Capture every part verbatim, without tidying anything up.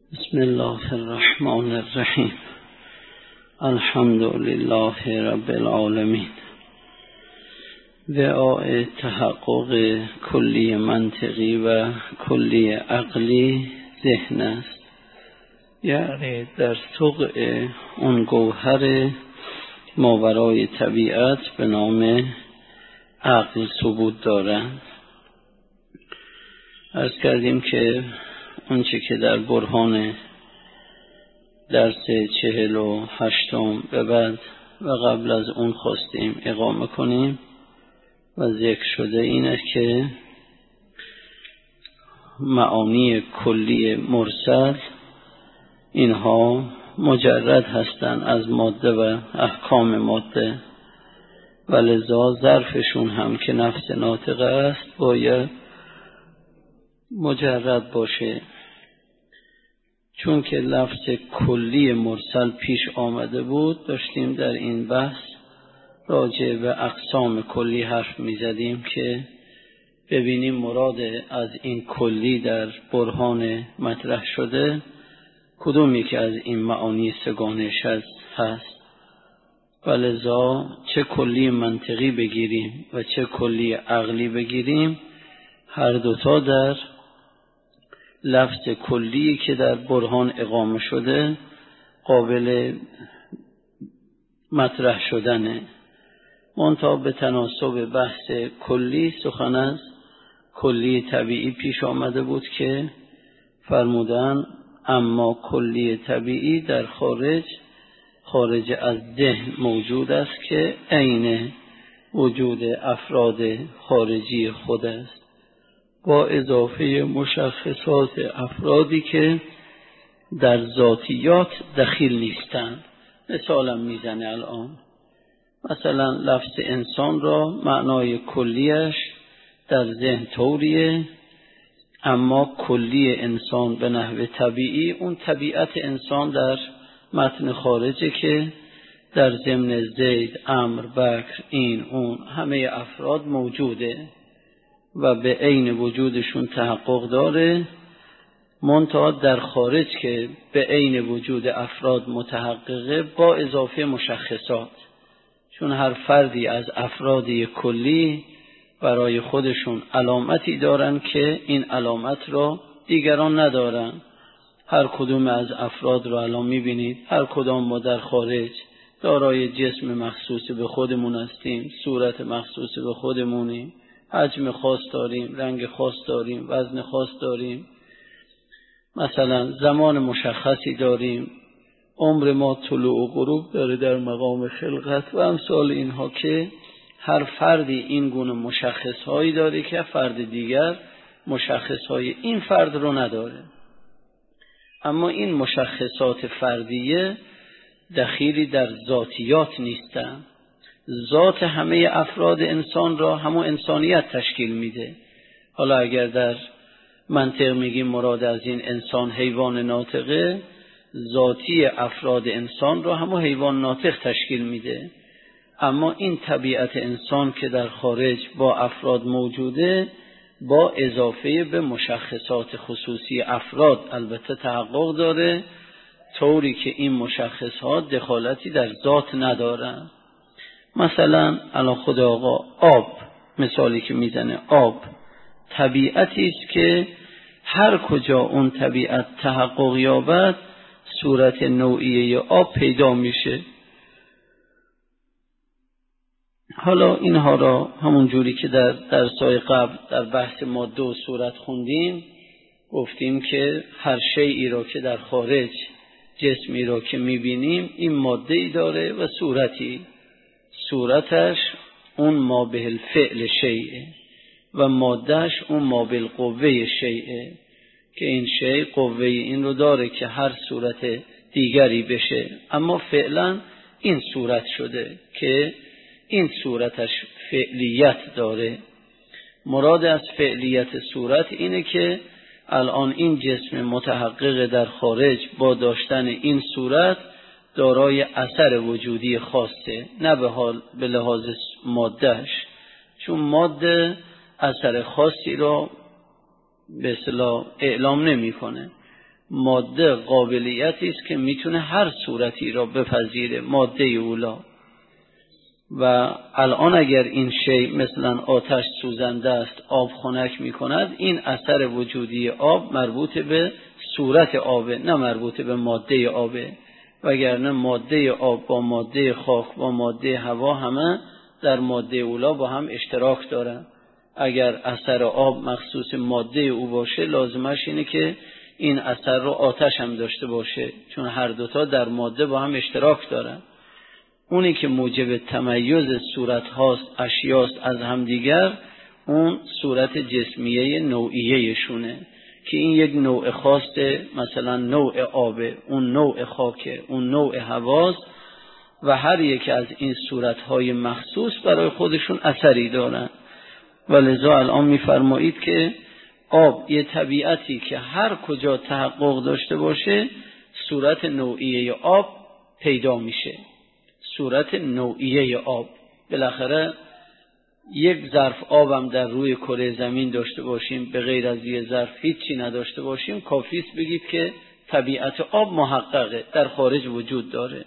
بسم الله الرحمن الرحیم. الحمد لله رب العالمین. وعاء تحقق کلی منطقی و کلی عقلی ذهن است، یعنی در سوق اون گوهر ماورای طبیعت به نام عقل ثبوت دارند. عرض کردیم که اونچه که در برهان درس چهل و هشتم به بعد و قبل از اون خواستیم اقامه کنیم و ذکر شده اینه که معانی کلی مرسل اینها مجرد هستند از ماده و احکام ماده و لذا ظرفشون هم که نفس ناطقه است باید مجرد باشه. چون که لفظ کلی مرسل پیش آمده بود، داشتیم در این بحث راجع به اقسام کلی حرف می زدیم که ببینیم مراد از این کلی در برهان مطرح شده کدوم یکی از این معانی سگانش هست و لذا چه کلی منطقی بگیریم و چه کلی عقلی بگیریم، هر دوتا در لفظ کلی که در برهان اقامه شده قابل مطرح شدنه. منتها به تناسب بحث کلی سخن از کلی طبیعی پیش آمده بود که فرمودن اما کلی طبیعی در خارج خارج از ذهن موجود است که عین وجود افراد خارجی خود است، با اضافه مشخصات افرادی که در ذاتیات دخیل نیستند. مثالا میزنه الان مثلا لفظ انسان را معنای کلیش در ذهن طوریه، اما کلی انسان به نحو طبیعی اون طبیعت انسان در متن خارجه که در ضمن زید، عمرو، بکر، این اون همه افراد موجوده و به عین وجودشون تحقق داره، منتها در خارج که به عین وجود افراد متحققه با اضافه مشخصات. چون هر فردی از افرادی کلی برای خودشون علامتی دارن که این علامت را دیگران ندارن. هر کدوم از افراد را الان میبینید هر کدام ما در خارج دارای جسم مخصوص به خودمون هستیم، صورت مخصوص به خودمونیم، حجم خاص داریم، رنگ خاص داریم، وزن خاص داریم، مثلا زمان مشخصی داریم، عمر ما طلوع و غروب داره در مقام خلقت و امثال اینها که هر فردی این گونه مشخصهایی داره که فرد دیگر مشخصهای این فرد رو نداره. اما این مشخصات فردیه دخیلی در ذاتیات نیستن. ذات همه افراد انسان را همون انسانیت تشکیل میده. حالا اگر در منطق میگیم مراد از این انسان حیوان ناطقه، ذاتی افراد انسان را همون حیوان ناطق تشکیل میده. اما این طبیعت انسان که در خارج با افراد موجوده با اضافه به مشخصات خصوصی افراد البته تحقق داره، طوری که این مشخصات دخالتی در ذات ندارن. مثلا الان خود آقا آب مثالی که میزنه، آب طبیعتی است که هر کجا اون طبیعت تحقق یابد صورت نوعیه آب پیدا میشه. حالا اینها را همون جوری که در درس‌های قبل در بحث ماده و صورت خوندیم، گفتیم که هر شیئی را که در خارج جسمی را که میبینیم این ماده‌ای داره و صورتی، صورتش اون ما به الفعل شیئه و مادهش اون ما به القوه شیئه که این شیء قوه این رو داره که هر صورت دیگری بشه، اما فعلا این صورت شده که این صورتش فعلیت داره. مراد از فعلیت صورت اینه که الان این جسم متحقق در خارج با داشتن این صورت دارای اثر وجودی خاصه، نه به حال به لحاظ مادهش، چون ماده اثر خاصی را به اصطلاح اعلام نمی کنه. ماده قابلیتی است که میتونه هر صورتی را بپذیره، ماده اولا. و الان اگر این شی مثلا آتش سوزنده است، آب خنک میکند، این اثر وجودی آب مربوط به صورت آبه، نه مربوط به ماده آبه. وگرنه ماده آب با ماده خاک با ماده هوا همه در ماده اولا با هم اشتراک دارن. اگر اثر آب مخصوص ماده او باشه، لازمش اینه که این اثر رو آتش هم داشته باشه، چون هر دوتا در ماده با هم اشتراک دارن. اونی که موجب تمیز صورت هاست، اشیاست از همدیگر، اون صورت جسمیه نوعیه شونه که این یک نوع خاصه، مثلا نوع آبه، اون نوع خاکه، اون نوع هواست و هر یک از این صورتهای مخصوص برای خودشون اثری دارن. و لذا الان میفرمایید که آب یه طبیعتی که هر کجا تحقق داشته باشه صورت نوعیه آب پیدا میشه. صورت نوعیه آب، بالاخره یک ظرف آبم در روی کره زمین داشته باشیم، به غیر از یک ظرف هیچی نداشته باشیم، کافیست بگید که طبیعت آب محققه، در خارج وجود داره.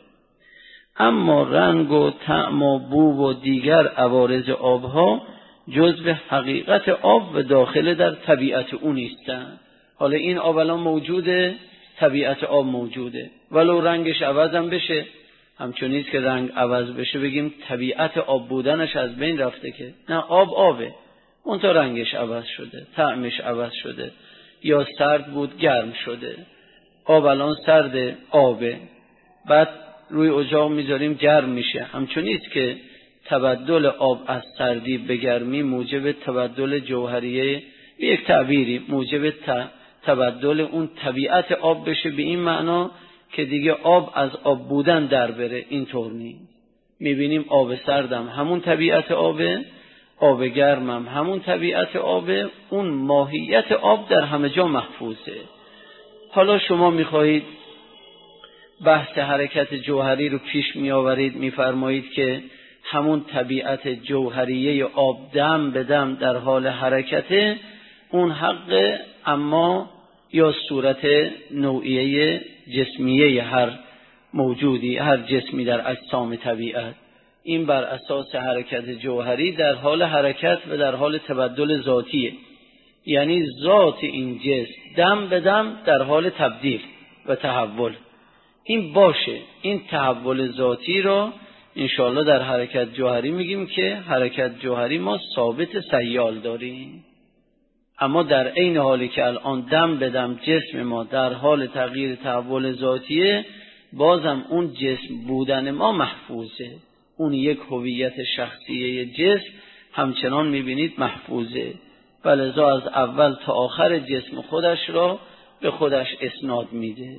اما رنگ و طعم و بو و دیگر عوارض آبها جزء حقیقت آب و داخل در طبیعت اون نیستند. حالا این آب الان موجوده، طبیعت آب موجوده، ولو رنگش عوضم بشه، همچنین که رنگ عوض بشه بگیم طبیعت آب بودنش از بین رفته که نه، آب آبه، اون تا رنگش عوض شده، طعمش عوض شده، یا سرد بود گرم شده. آب الان سرده، آبه، بعد روی اجاق میذاریم گرم میشه. همچنین که تبدل آب از سردی به گرمی موجب تبدل جوهریه، به یک تعبیری موجب تبدل اون طبیعت آب بشه، به این معنا که دیگه آب از آب بودن در بره. اینطور نیست. میبینیم آب سردم همون طبیعت آبه، آب گرمم همون طبیعت آبه، اون ماهیت آب در همه جا محفوظه. حالا شما میخواهید بحث حرکت جوهری رو پیش میآورید، میفرمایید که همون طبیعت جوهریه آب دم به دم در حال حرکته، اون حق، اما یا صورت نوعیه جسمیه هر موجودی، هر جسمی در اجسام طبیعت، این بر اساس حرکت جوهری در حال حرکت و در حال تبدل ذاتیه. یعنی ذات این جسم دم به دم در حال تبدیل و تحول. این باشه، این تحول ذاتی را انشاءالله در حرکت جوهری میگیم که حرکت جوهری ما ثابت سیال داریم. اما در عین حالی که الان دم به دم جسم ما در حال تغییر تحول ذاتیه، بازم اون جسم بودن ما محفوظه. اون یک هویت شخصیه جسم همچنان میبینید محفوظه، ولذا از اول تا آخر جسم خودش را به خودش اسناد میده.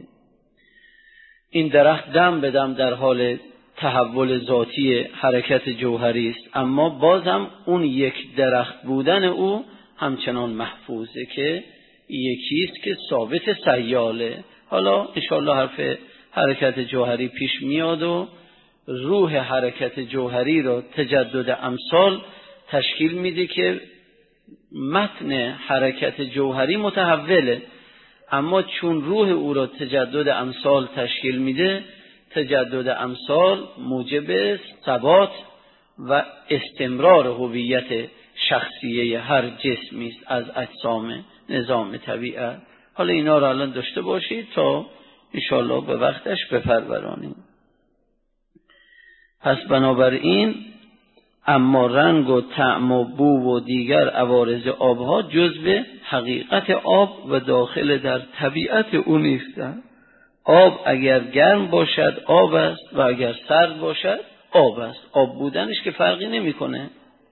این درخت دم به دم در حال تحول ذاتی حرکت جوهری است، اما بازم اون یک درخت بودن او همچنان محفوظه که یکیست که ثابت سیاله. حالا انشاءالله حرف حرکت جوهری پیش میاد و روح حرکت جوهری را تجدد امثال تشکیل میده که متن حرکت جوهری متحوله، اما چون روح او را تجدد امثال تشکیل میده، تجدد امثال موجب ثبات و استمرار هویت شخصیه هر جسمی است از اجسام نظام طبیعت. حالا اینا رو الان داشته باشید تا انشاءالله به وقتش بپرورانیم. پس بنابراین اما رنگ و طعم و بو و دیگر عوارض آبها جزء حقیقت آب و داخل در طبیعت او نیستند. آب اگر گرم باشد آب است و اگر سرد باشد آب است. آب بودنش که فرقی نمیکنه.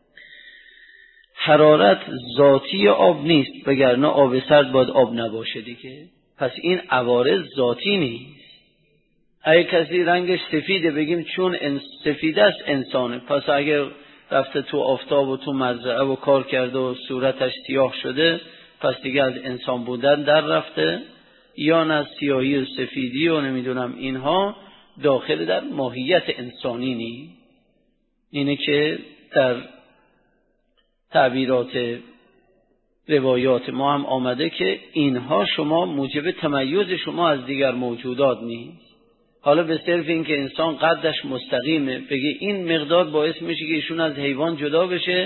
حرارت ذاتی آب نیست، وگرنه آب سرد باید آب نباشه دیگه. پس این عوارض ذاتی نیست. اگه کسی رنگش سفیده بگیم چون سفیده است انسانه، پس اگر رفته تو آفتاب و تو مزرعه و کار کرده و صورتش سیاه شده، پس دیگه از انسان بودن در رفته، یا نه سیاهی و سفیدی و نمیدونم اینها داخل در ماهیت انسانی نیست. اینه که در تعبیرات روایات ما هم آمده که اینها شما موجب تمیز شما از دیگر موجودات نیست. حالا به صرف این که انسان قدش مستقیمه بگه این مقدار باعث میشه که ایشون از حیوان جدا بشه،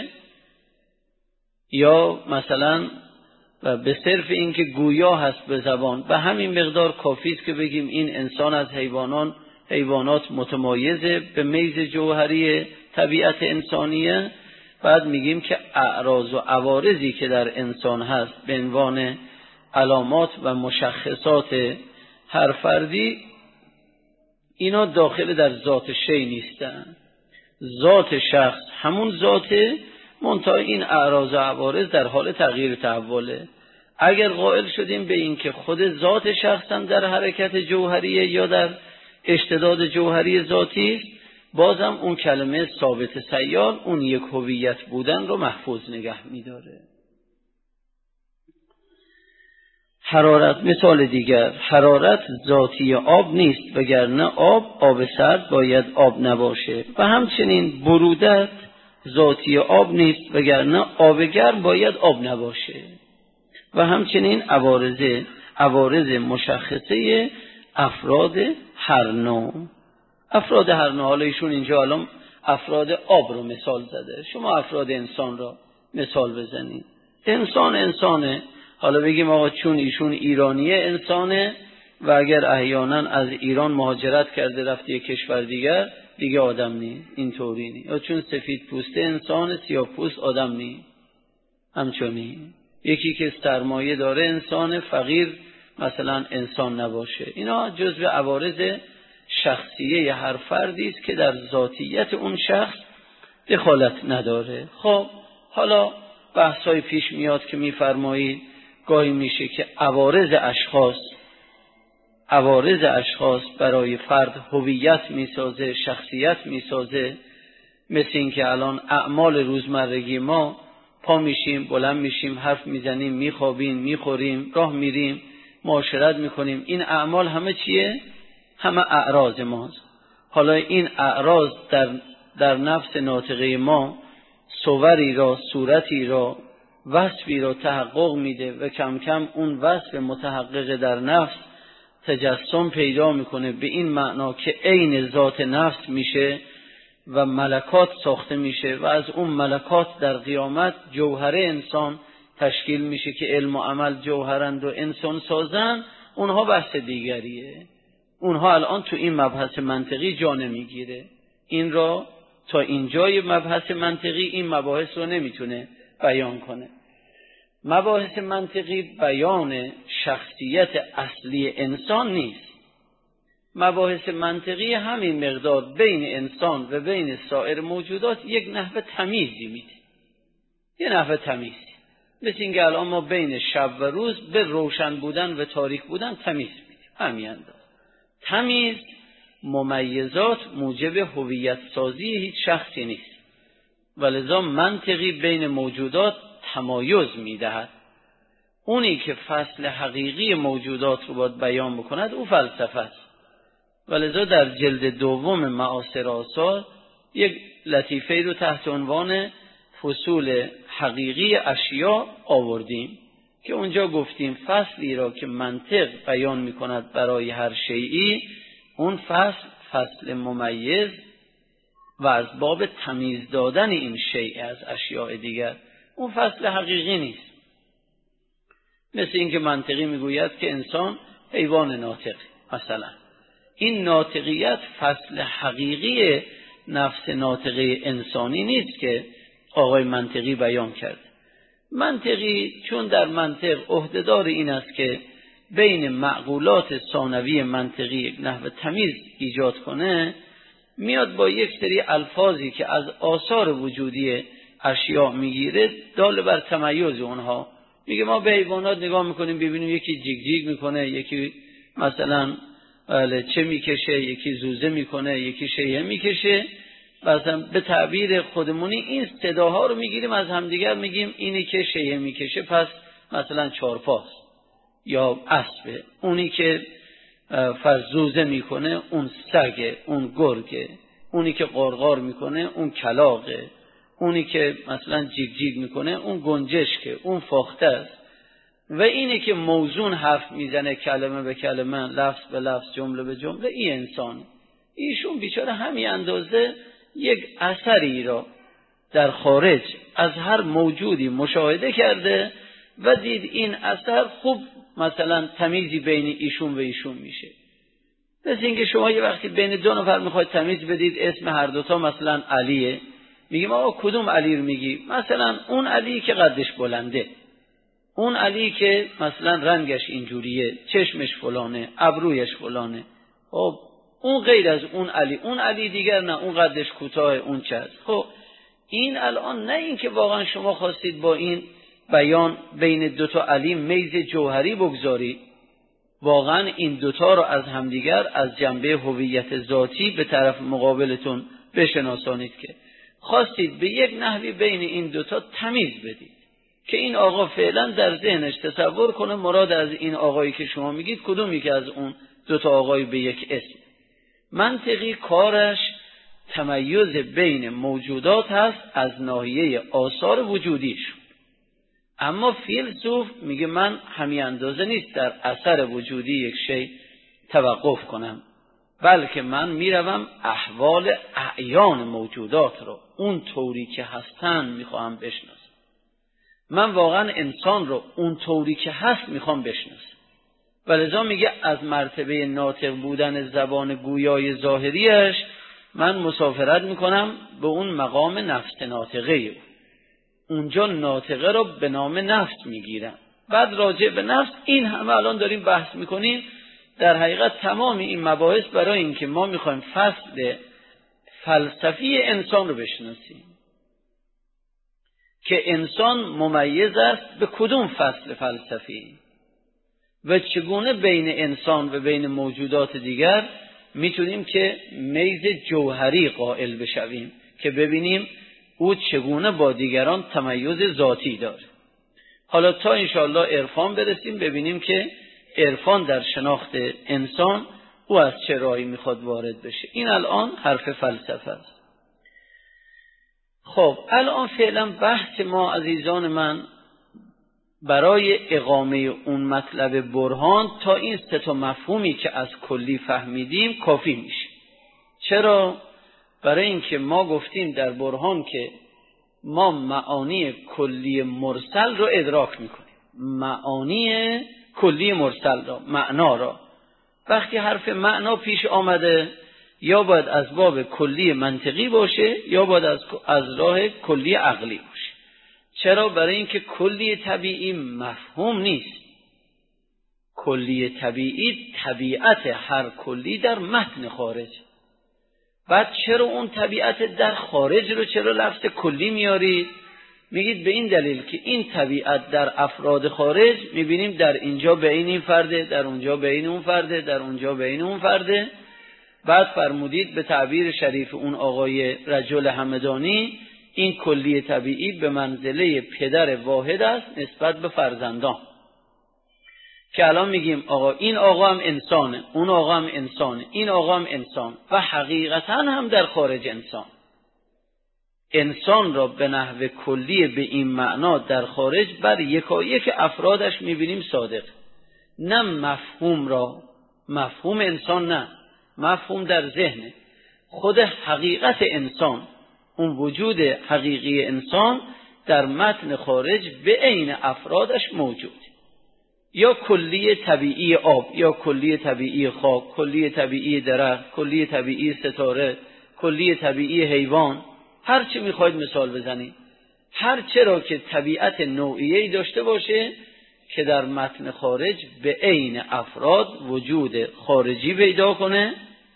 یا مثلا به صرف این که گویا هست به زبان به همین مقدار کافی است که بگیم این انسان از حیوانان حیوانات متمایزه به میز جوهری طبیعت انسانیه. بعد میگیم که اعراض و عوارضی که در انسان هست به عنوان علامات و مشخصات هر فردی، اینا داخل در ذات شی نیستن. ذات شخص همون ذاته، منتها این اعراض و عوارض در حال تغییر و تحوله. اگر قائل شدیم به این که خود ذات شخص هم در حرکت جوهریه یا در اشتداد جوهری ذاتی است، بازم اون کلمه ثابت سیال اون یک هویت بودن رو محفوظ نگه می‌داره. حرارت، مثال دیگر، حرارت ذاتی آب نیست، وگرنه آب آب سرد باید آب نباشه. و همچنین برودت ذاتی آب نیست، وگرنه آب گرم باید آب نباشه. و همچنین عوارض عوارض مشخصه افراد هر نوع. افراد هر نوع، حالا ایشون اینجا الان افراد آب رو مثال زده، شما افراد انسان را مثال بزنید. انسان انسانه، حالا بگیم آقا چون ایشون ایرانیه انسانه و اگر احیانا از ایران مهاجرت کرده رفته یک کشور دیگر دیگه آدم نیست، اینطوری نیست. یا چون سفید پوسته انسان، سیاه پوست آدم نیست، همچنین. یکی که سرمایه داره انسان، فقیر مثلا انسان نباشه. اینا جزء عوارض شخصیه هر فردی است که در ذاتیت اون شخص دخالت نداره. خب حالا بحثای پیش میاد که میفرمایید گاهی میشه که عوارض اشخاص عوارض اشخاص برای فرد هویت میسازه، شخصیت میسازه. مثل این که الان اعمال روزمرگی ما، پا میشیم، بلند میشیم، حرف میزنیم، میخوابیم، میخوریم، راه میریم، معاشرت میکنیم، این اعمال همه چیه؟ همه اعراض ماست. حالا این اعراض در, در نفس ناطقه ما صوری را، صورتی را، وصفی را تحقق میده و کم کم اون وصف متحقق در نفس تجسم پیدا میکنه به این معنا که عین ذات نفس میشه و ملکات ساخته میشه و از اون ملکات در قیامت جوهر انسان تشکیل میشه که علم و عمل جوهرند و انسان سازن. اونها بحث دیگریه، اونها الان تو این مبحث منطقی جا نمیگیره. این را تا اینجای مبحث منطقی این مباحث رو نمیتونه بیان کنه. مباحث منطقی بیان شخصیت اصلی انسان نیست. مباحث منطقی همین مقدار بین انسان و بین سایر موجودات یک نحو تمیزی میده، یه نحو تمیزی. مثل اینکه الان ما بین شب و روز به روشن بودن و تاریک بودن تمیز میدیم، همین انداز. تمیز ممیزات موجب هویت سازی هیچ شخصی نیست، ولذا منطقی بین موجودات تمایز میدهد. اونی که فصل حقیقی موجودات رو باید بیان بکند او فلسفه است. ولذا در جلد دوم معاصر آثار یک لطیفه رو تحت عنوان فصول حقیقی اشیا آوردیم که اونجا گفتیم فصلی را که منطق بیان میکند برای هر شیئی، اون فصل فصل ممیز و از باب تمیز دادن این شیء از اشیاء دیگر، اون فصل حقیقی نیست. مثل این که منطقی میگوید که انسان حیوان ناطق، مثلا این ناطقیت فصل حقیقی نفس ناطقه انسانی نیست که آقای منطقی بیان کرد. منطقی چون در منطق عهدهدار این است که بین معقولات ثانوی منطقی یک نحو تمیز ایجاد کنه، میاد با یک سری الفاظی که از آثار وجودی اشیاء میگیره دال بر تمیز اونها. میگه ما به حیوانات نگاه میکنیم ببینیم یکی جیگ جیگ میکنه، یکی مثلا چه میکشه، یکی زوزه میکنه، یکی شیهه میکشه. مثلا به تعبیر خودمونی این صداها رو میگیریم از همدیگر، میگیم اینی که شیهه میکشه پس مثلا چارپاست یا اسبه، اونی که فرزوزه میکنه اون سگه، اون گرگه، اونی که قرقار میکنه اون کلاغه، اونی که مثلا جیگ جیگ میکنه اون گنجشکه، اون فاخته است، و اینی که موزون حرف میزنه کلمه به کلمه، لفظ به لفظ، جمله به جمله، این انسان. ایشون بیچاره همین اندازه یک اثری را در خارج از هر موجودی مشاهده کرده و دید این اثر خوب مثلا تمیزی بین ایشون و ایشون میشه. مثل اینکه شما یه وقتی بین دو نفر میخواید تمیز بدید، اسم هر دوتا مثلا علیه، میگیم آقا کدوم علی رو میگی؟ مثلا اون علی که قدش بلنده، اون علی که مثلا رنگش اینجوریه، چشمش فلانه، ابرویش فلانه. خب اون غیر از اون علی، اون علی دیگر نه، اون قدش کوتاه، اون چه است. خب این الان نه این که واقعا شما خواستید با این بیان بین دوتا علی میز جوهری بگذارید، واقعا این دوتا رو از همدیگر از جنبه هویت ذاتی به طرف مقابلتون بشناسانید، که خواستید به یک نحوی بین این دوتا تمیز بدید که این آقا فعلا در ذهنش تصور کنه مراد از این آقایی که شما میگید کدومی که از اون دوتا آقای به یک اسم. منطقی کارش تمیز بین موجودات هست از ناحیه آثار وجودیشون، اما فیلسوف میگه من همین اندازه نیست در اثر وجودی یک شی توقف کنم، بلکه من میروم احوال اعیان موجودات رو اون طوری که هستن میخوام بشناسم. من واقعا انسان رو اون طوری که هست میخوام بشناسم، ولذا میگه از مرتبه ناطق بودن زبان گویای ظاهریش من مسافرت میکنم به اون مقام نفس ناطقه، اونجا ناطقه رو به نام نفس میگیرم. بعد راجع به نفس این همه الان داریم بحث میکنیم، در حقیقت تمام این مباحث برای این که ما میخوایم فصل فلسفی انسان رو بشناسیم که انسان ممیز است به کدوم فصل فلسفی و چگونه بین انسان و بین موجودات دیگر میتونیم که میز جوهری قائل بشویم که ببینیم او چگونه با دیگران تمیز ذاتی داره. حالا تا انشاءالله عرفان برسیم ببینیم که عرفان در شناخت انسان او از چه راهی میخواد وارد بشه. این الان حرف فلسفه است. خب الان فعلا بحث ما عزیزان من برای اقامه اون مطلب برهان تا این سه تا مفهومی که از کلی فهمیدیم کافی میشه. چرا؟ برای اینکه ما گفتیم در برهان که ما معانی کلی مرسل رو ادراک میکنیم، معانی کلی مرسل را، معنا را. وقتی حرف معنا پیش آمده یا باید از باب کلی منطقی باشه یا باید از, از راه کلی عقلی باشه. چرا؟ برای اینکه کلی طبیعی مفهوم نیست. کلی طبیعی طبیعت هر کلی در متن خارج. بعد چرا اون طبیعت در خارج رو چرا لفظ کلی میارید؟ میگید به این دلیل که این طبیعت در افراد خارج میبینیم در اینجا بین این فرده، در اونجا بین اون فرده، در اونجا بین اون فرده. بعد فرمودید به تعبیر شریف اون آقای رجل همدانی این کلی طبیعی به منزله پدر واحد است نسبت به فرزندان، که الان میگیم آقا این آقا هم انسانه، اون آقا هم انسانه، این آقا هم انسان و حقیقتا هم در خارج انسان. انسان را به نحو کلی به این معنا در خارج بر یکایک افرادش میبینیم صادق. نه مفهوم را، مفهوم انسان نه، مفهوم در ذهن. خود حقیقت انسان، اون وجود حقیقی انسان در متن خارج به عین افرادش موجود. یا کلی طبیعی آب، یا کلی طبیعی خاک، کلی طبیعی درخت، کلی طبیعی ستاره، کلی طبیعی حیوان، هر چی میخواید مثال بزنید. هر چرا که طبیعت نوعیه‌ای داشته باشه که در متن خارج به عین افراد وجود خارجی پیدا کنه،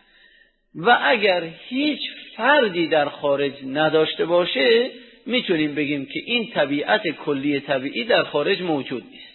و اگر هیچ فردی در خارج نداشته باشه میتونیم بگیم که این طبیعت کلی طبیعی در خارج موجود نیست.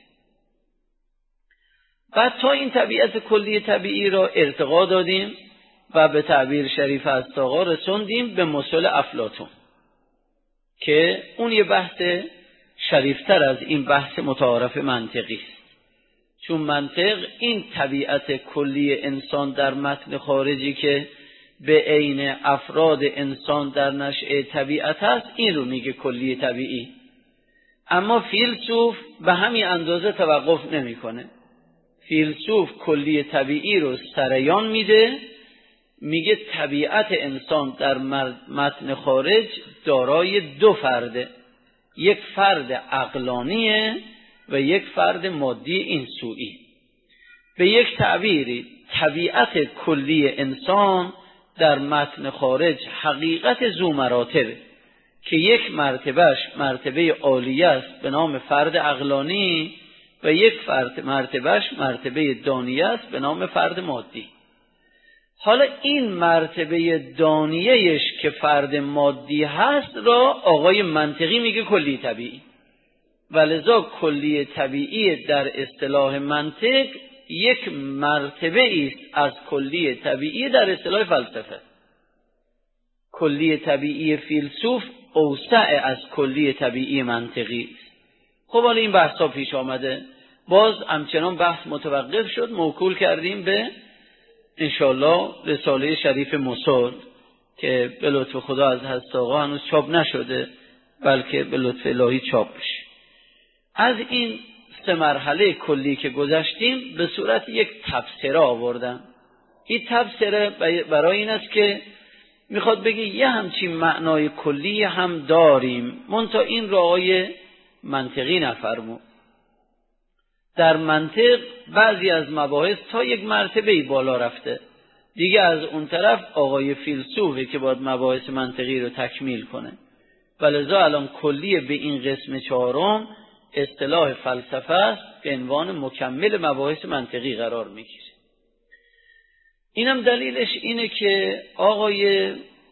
بعد تا این طبیعت کلی طبیعی را ارتقا دادیم و به تعبیر شریف از آقا رسوندیم به مثل افلاطون، که اون یه بحث شریفتر از این بحث متعارف منطقی است. چون منطق این طبیعت کلی انسان در متن خارجی که به عین افراد انسان در نشأه طبیعت هست، این رو میگه کلی طبیعی. اما فیلسوف به همین اندازه توقف نمیکنه. فیلسوف کلی طبیعی رو سریان میده، میگه طبیعت انسان در متن خارج دارای دو فرده، یک فرد عقلانیه و یک فرد مادی اینسویی. به یک تعبیری طبیعت کلی انسان در متن خارج حقیقت ذو مراتبه که یک مرتبهش مرتبه عالیه است به نام فرد عقلانی و یک فرد مرتبهش مرتبه دانیه است به نام فرد مادی. حالا این مرتبه دانیهش که فرد مادی هست را آقای منطقی میگه کلی طبیعی، ولذا کلی طبیعی در اصطلاح منطق یک مرتبه است از کلی طبیعی در اصطلاح فلسفه. کلی طبیعی فیلسوف اوسع از کلی طبیعی منطقی است. خب حالا این بحثا پیش آمده، باز همچنان بحث متوقف شد، موکول کردیم به انشاءالله رساله شریف مصول که به لطف خدا از حضرت آقا هنوز چاپ نشده، بلکه به لطف الهی چاپ بشه. از این سه مرحله کلی که گذشتیم به صورت یک تبصره آوردم. این تبصره برای این است که میخواد بگه یه همچین معنای کلی هم داریم، منتها این را آقای منطقی نفرمود. در منطق بعضی از مباحث تا یک مرتبه بالا رفته، دیگه از اون طرف آقای فیلسوفه که باید مباحث منطقی رو تکمیل کنه. ولذا الان کلیه به این قسم چهارم اصطلاح فلسفه است به عنوان مکمل مباحث منطقی قرار میگیره. اینم دلیلش اینه که آقای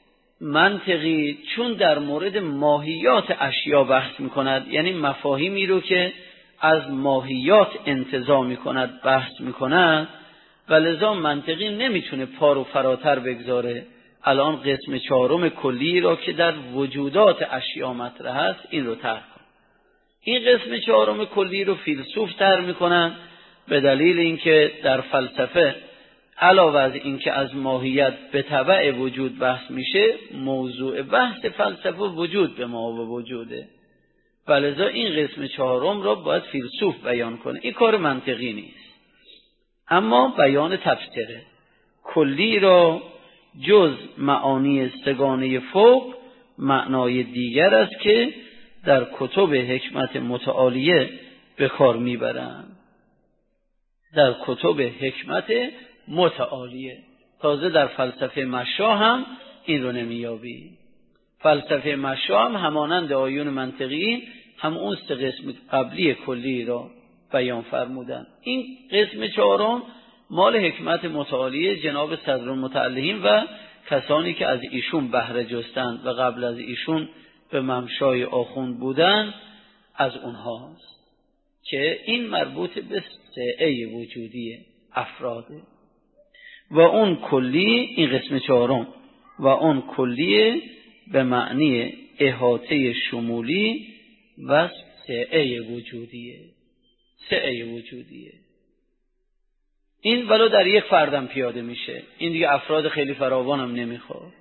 منطقی چون در مورد ماهیات اشیا بحث میکند، یعنی مفاهیمی رو که از ماهیات انتزاع میکند بحث میکند، ولذا منطقی نمیتونه پارو فراتر بگذاره. الان قسم چهارم کلی را که در وجودات اشیا مطرح است این رو طرح کن. این قسم چهارم کلی رو فیلسوف طرح میکنن به دلیل اینکه در فلسفه علاوه از اینکه از ماهیت به تبع وجود بحث میشه، موضوع بحث فلسفه وجود به ما و وجوده، ولذا این قسم چهارم را باید فیلسوف بیان کنه. این کار منطقی نیست. اما بیان تفسیره کلی را جز معانی سگانه فوق معنای دیگر است که در کتب حکمت متعالیه به کار میبرند. در کتب حکمت متعالیه، تازه در فلسفه مشا هم این رو نمیابی. فلسفه مشا هم همانند آیون منطقی هم اون سه قسم قبلی کلی را بیان فرمودن. این قسم چهارم مال حکمت متعالیه جناب صدرالمتعلمین و کسانی که از ایشون بهره جستند و قبل از ایشون به ممشای آخوند بودن از اونهاست که این مربوط به سعه وجودی افراده و اون کلی این قسم چهارم و اون کلی به معنی احاطه شمولی و سعه وجودیه. سعه وجودیه این ولو در یک فردم پیاده میشه، این دیگه افراد خیلی فراوانم نمیخواد.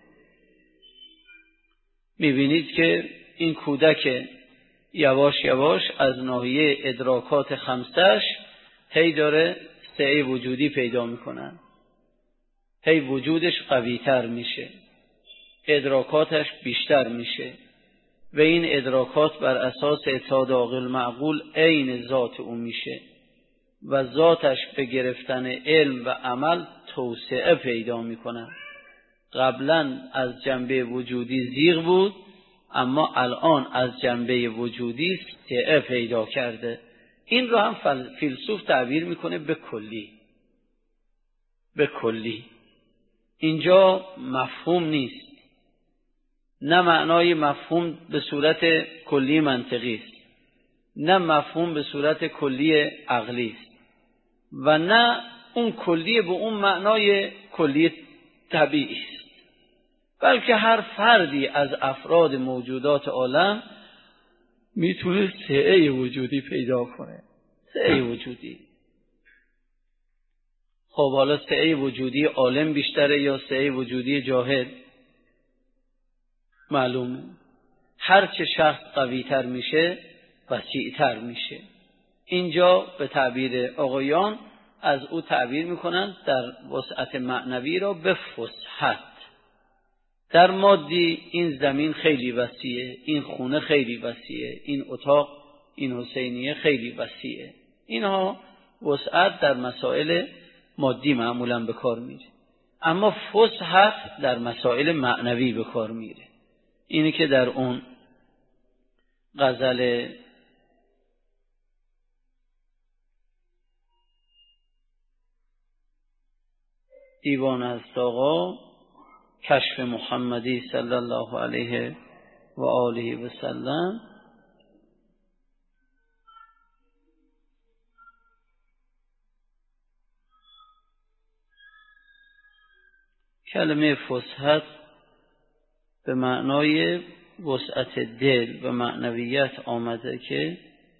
میبینید که این کودک یواش یواش از ناحیه ادراکات خمسش هی داره سعه وجودی پیدا میکنن، هی وجودش قویتر میشه، ادراکاتش بیشتر میشه و این ادراکات بر اساس اتحاد عاقل معقول عین ذات او میشه و ذاتش به گرفتن علم و عمل توسعه پیدا میکنه. قبلا از جنبه وجودی زیغ بود، اما الان از جنبه وجودی سعه پیدا کرده. این رو هم فیلسوف تعبیر میکنه به کلی. به کلی اینجا مفهوم نیست، نه معنای مفهوم به صورت کلی منطقی است، نه مفهوم به صورت کلی عقلی است و نه اون کلی به اون معنای کلی طبیعی است، بلکه هر فردی از افراد موجودات عالم میتونه سعه وجودی پیدا کنه. سعه وجودی. خب حالا سعه وجودی عالم بیشتره یا سعه وجودی جاهل؟ معلومه هر چه شخص قوی تر میشه وسیع تر میشه. اینجا به تعبیر آقایان از او تعبیر میکنن در وسعت معنوی را به فسحت. در مادی این زمین خیلی وسیعه، این خونه خیلی وسیعه، این اتاق، این حسینیه خیلی وسیعه. اینها وسعت در مسائل مادی معمولا به کار میره، اما فسحت در مسائل معنوی به کار میره. اینی که در اون غزل دیوان است آقا کشف محمدی صلی الله علیه و آله و سلم کلمه فسحت به معنای وسعت دل و معنویت آمده که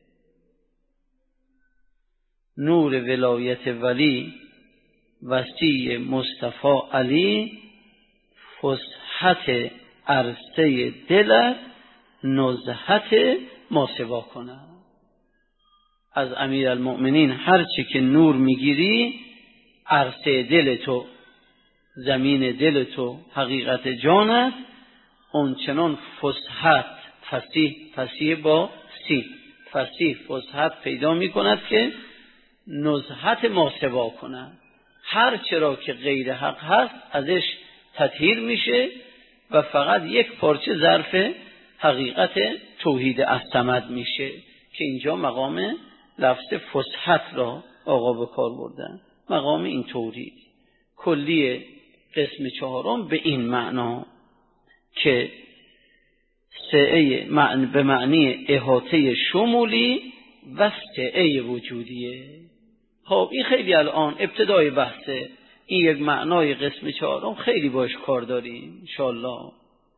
نور ولایت ولی وسیع مصطفی علی فسحت عرصه دلت نزهت ماسوا کنه. از امیرالمؤمنین هر چی که نور میگیری عرصه دل تو، زمین دل تو، حقیقت جانت اون چنان فسحت فصیح فصیح با سی فصیح فسحت پیدا می کند که نزهت ماسوا کند. هر چرا که غیر حق هست ازش تطهیر میشه و فقط یک پارچه ظرف حقیقت توحید الصمد میشه که اینجا مقام لفظ فسحت را آقا به کار بردن. مقام این طوری کلی قسم چهارم به این معنا که سعه معنی به معنی احاطه شمولی و سعه وجودیه. خب این خیلی الان ابتدای بحثه، این یک معنای قسم چهارم خیلی باش کار داریم انشاءالله.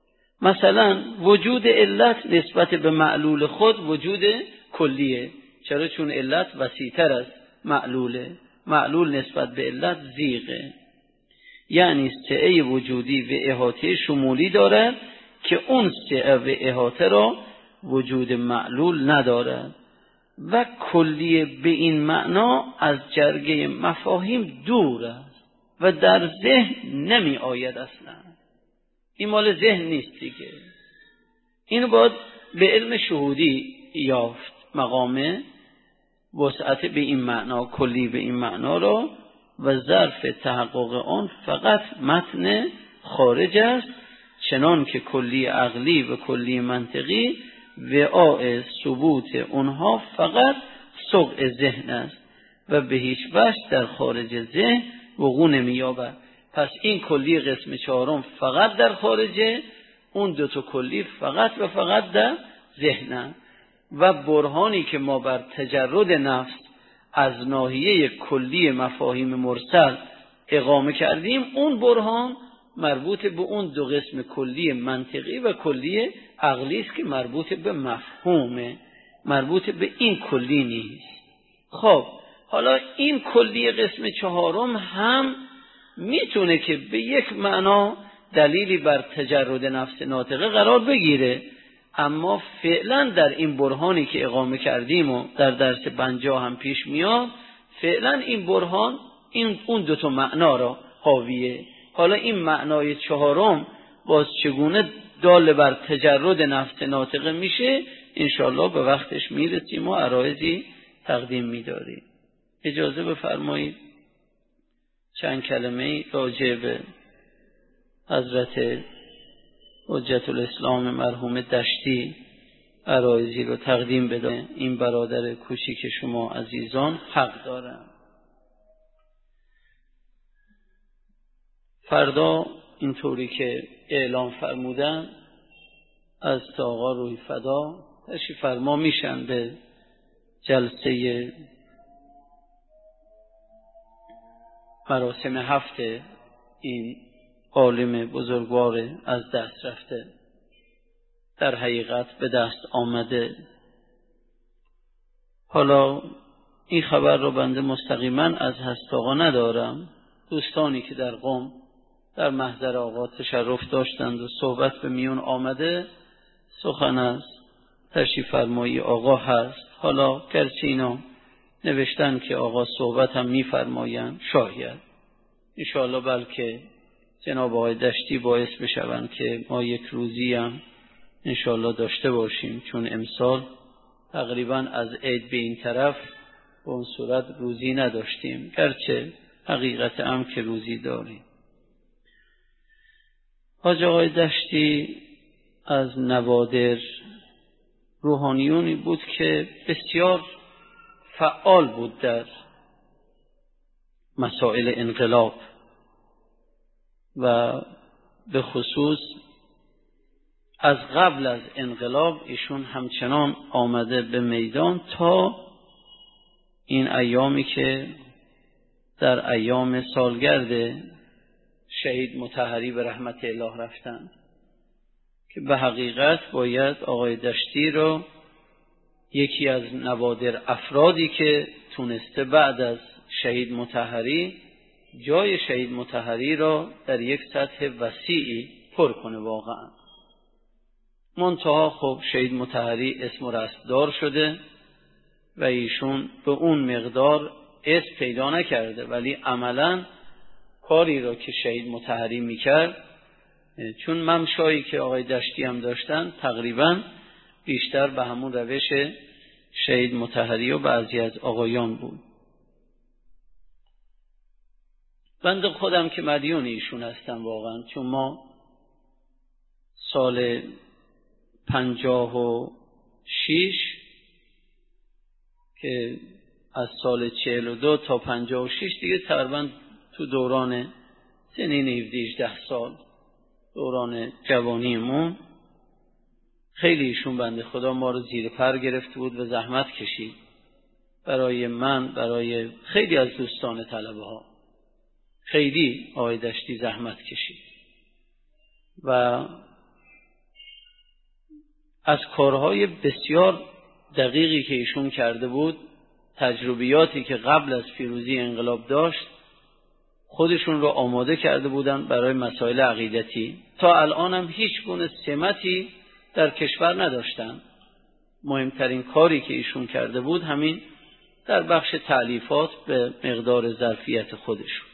مثلا وجود علت نسبت به معلول خود وجود کلیه. چرا؟ چون علت وسیع‌تر از معلوله. معلول نسبت به علت زیغه. یعنی سعه وجودی و احاطه شمولی دارد که اون سعه و احاطه را وجود معلول ندارد و کلیه به این معنا از جرگه مفاهیم دور است و در ذهن نمی آید اصلا. این مال ذهن نیست دیگه. اینو باید به علم شهودی یافت. مقام وسعت به این معنا، کلی به این معنا را و ظرف تحقق آن فقط متن خارج است، چنان که کلی عقلی و کلی منطقی وعاء ثبوت اونها فقط سقع ذهن است و به هیچ وجه در خارج ذهن وقوع نمی‌یابد. پس این کلی قسم چهارم فقط در خارجه، اون دو تا کلی فقط و فقط در ذهن. و برهانی که ما بر تجرد نفس از ناحیه کلی مفاهیم مرسل اقامه کردیم، اون برهان مربوط به اون دو قسم کلی منطقی و کلی عقلی است که مربوط به مفهومه، مربوط به این کلی نیست. خب حالا این کلی قسم چهارم هم میتونه که به یک معنا دلیلی بر تجرد نفس ناطقه قرار بگیره، اما فعلا در این برهانی که اقامه کردیم و در درس پنجاه هم پیش میاد، فعلا این برهان این اون دو تا معنا را حاویه. حالا این معنای چهارم باز چگونه دال بر تجرد نفس ناطقه میشه انشالله به وقتش میرسیم و عرایضی تقدیم میداریم. اجازه بفرمایید چند کلمه راجع به حضرت حجت الاسلام مرحوم دشتی عرایضی رو تقدیم بدم. این برادر کوچیک شما عزیزان حق دارن. فردا اینطوری که اعلام فرمودن از آقا روی فدا تشریف فرما میشن به جلسه مراسم هفته این عالم بزرگوار از دست رفته، در حقیقت به دست آمده. حالا این خبر رو بنده مستقیما از هست آقا ندارم. دوستانی که در قم در محضر آقا تشرف داشتند و صحبت به میون آمده، سخن از تشریف فرمایی آقا هست. حالا گرچه اینا نوشتن که آقا صحبت هم میفرمایند، شاید انشاءالله بلکه جناب آقای دشتی باعث بشوند که ما یک روزی هم انشاءالله داشته باشیم، چون امسال تقریبا از عید به این طرف به اون صورت روزی نداشتیم، گرچه حقیقت هم که روزی داریم. حاج آقای دشتی از نوادر روحانیونی بود که بسیار فعال بود در مسائل انقلاب و به خصوص از قبل از انقلاب ایشون همچنان آمده به میدان تا این ایامی که در ایام سالگرد شهید مطهری به رحمت الله رفتند، که به حقیقت باید آقای دشتی رو یکی از نوادر افرادی که تونسته بعد از شهید مطهری جای شهید مطهری را در یک سطح وسیعی پر کنه. واقعا منتها خب شهید مطهری اسم و رستگار شده و ایشون به اون مقدار اسم پیدا نکرده، ولی عملاً کاری را که شهید مطهری میکرد، چون ممشایی که آقای دشتی هم داشتن تقریباً بیشتر به همون روش شهید مطهری و بعضی از آقایان بود. بنده خودم که مدیون ایشون هستم واقعا، چون ما سال پنجاه و شش که از سال چهل و دو تا پنجاه و شش دیگه تقریبا تو دوران سنین هفده هجده سال، دوران جوانیمون، خیلی ایشون بنده خدا ما رو زیر پر گرفته بود و زحمت کشید برای من، برای خیلی از دوستان طلبه ها. خیلی آقای دشتی زحمت کشید و از کارهای بسیار دقیقی که ایشون کرده بود، تجربیاتی که قبل از پیروزی انقلاب داشت، خودشون رو آماده کرده بودن برای مسائل عقیدتی. تا الان هم هیچ گونه سمتی در کشور نداشتن. مهمترین کاری که ایشون کرده بود همین در بخش تألیفات به مقدار ظرفیت خودشون.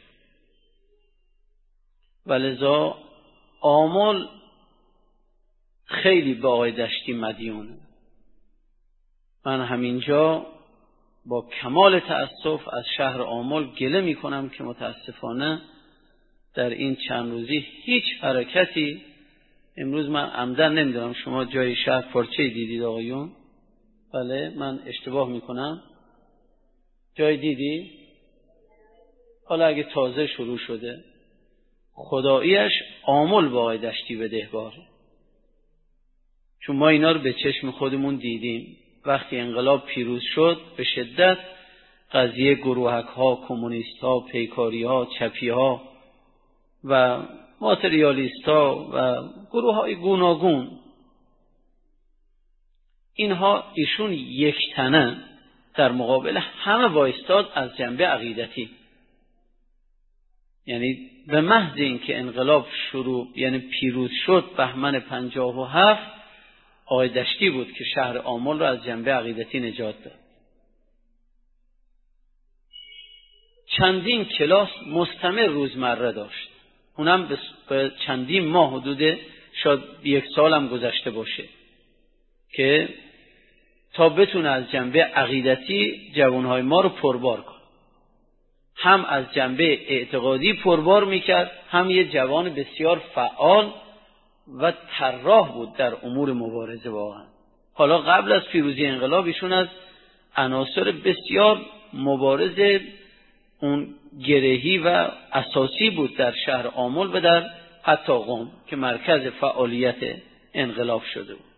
ولذا آمال خیلی به آقای دشتی مدیونه. من همینجا با کمال تأسف از شهر آمل گله می کنم که متاسفانه در این چند روزی هیچ حرکتی، امروز من عمدن نمیدونم شما جای شهر پارچه دیدید آقایون؟ بله من اشتباه می کنم؟ جای دیدی؟ حالا اگه تازه شروع شده، خداییش آمل با آقای دشتی بدهکاره، چون ما اینا رو به چشم خودمون دیدیم. وقتی انقلاب پیروز شد به شدت قضیه گروهک ها، کمونیست ها، پیکاری ها، چپی ها و ماتریالیست ها و گروه های گوناگون، اینها ایشون یک تنه در مقابل همه وایستاد از جنبه عقیدتی. یعنی به محض اینکه انقلاب شروع یعنی پیروز شد بهمن پنجاه و هفت، آقای دشتی بود که شهر آمل را از جنبه عقیدتی نجات داد. چندین کلاس مستمر روزمره داشت، اونم به چندین ماه، حدود شاید یک سال هم گذشته باشه، که تا بتونه از جنبه عقیدتی جوانهای ما رو پربار کنه. هم از جنبه اعتقادی پربار میکرد، هم یه جوان بسیار فعال و طراح بود در امور مبارزه. واقعا حالا قبل از پیروزی انقلاب ایشون از عناصر بسیار مبارزه اون گرهی و اساسی بود در شهر آمل و در حتی قم که مرکز فعالیت انقلاب شده بود.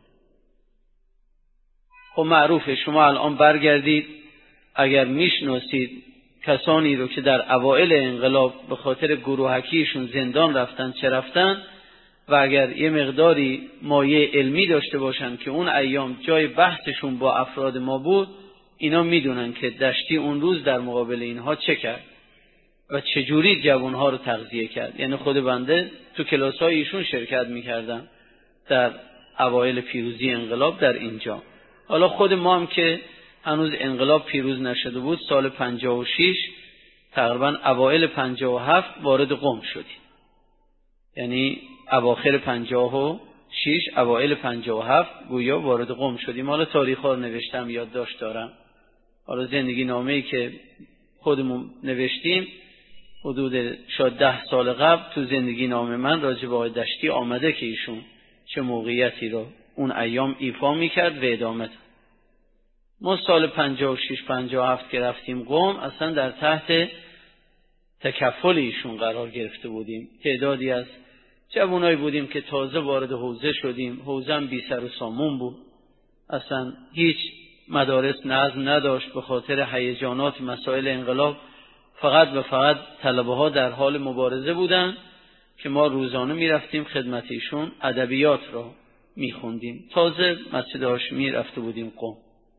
خب معروفه، شما الان برگردید اگر میشناسید کسانی رو که در اوائل انقلاب به خاطر گروهکیشون زندان رفتن چه رفتن، و اگر یه مقداری مایه علمی داشته باشن که اون ایام جای بحثشون با افراد ما بود، اینا میدونن که دشتی اون روز در مقابل اینها چه کرد و چجوری جوانها رو تغذیه کرد. یعنی خود بنده تو کلاس‌های ایشون شرکت میکردم در اوایل پیروزی انقلاب در اینجا. حالا خود ما هم که هنوز انقلاب پیروز نشده بود، سال پنجاه و شش تقریبا اوایل پنجاه و هفت وارد قم شدیم. یعنی اواخر پنجاه و شش اوایل پنجاه و هفت گویا وارد قم شدیم. حالا تاریخ‌ها رو نوشتم، یادداشت دارم. حالا زندگی نامه‌ای که خودمون نوشتیم حدود شاید ده سال قبل تو زندگی نامه من راجع به آقای دشتی آمده که ایشون چه موقعیتی رو اون ایام ایفا میکرد و ادامه داد. ما سال پنجاه و شش پنجاه و هفت که رفتیم قم اصلا در تحت تکفل ایشون قرار گرفته بودیم. تعدادی از جوانایی بودیم که تازه وارد حوزه شدیم، حوزه هم بی سر و سامون بود، اصلا هیچ مدارس نظم نداشت به خاطر هیجانات مسائل انقلاب. فقط و فقط طلبه ها در حال مبارزه بودن که ما روزانه می رفتیم خدمت ایشون، ادبیات را می خوندیم. تازه مسجد هاشمی رفته بودیم قم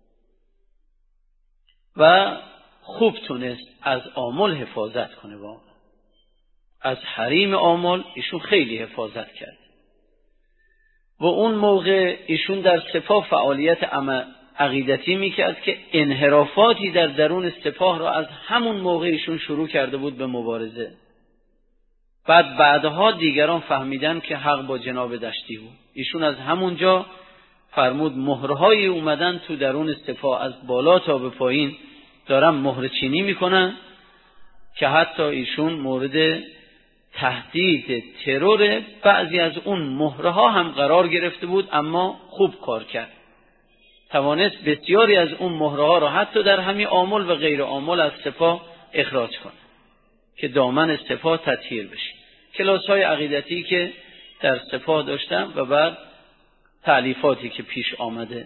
و خوب تونست از آمل حفاظت کنه. با از حریم آمل ایشون خیلی حفاظت کرد. و اون موقع ایشون در سپاه فعالیت عقیدتی میکرد که انحرافاتی در درون سپاه را از همون موقع ایشون شروع کرده بود به مبارزه. بعد بعدها دیگران فهمیدن که حق با جناب دشتی بود. ایشون از همونجا فرمود مهرهایی اومدن تو درون سپاه از بالا تا به پایین دارن مهر چینی میکنن که حتی ایشون مورد تهدید ترور بعضی از اون مهرها هم قرار گرفته بود، اما خوب کار کرد. توانست بسیاری از اون مهرها را حتی در همین آمل و غیر آمل از سپاه اخراج کنه که دامن سپاه تطهیر بشه. کلاس‌های عقیدتی که در سپاه داشتم و بعد تألیفاتی که پیش آمده.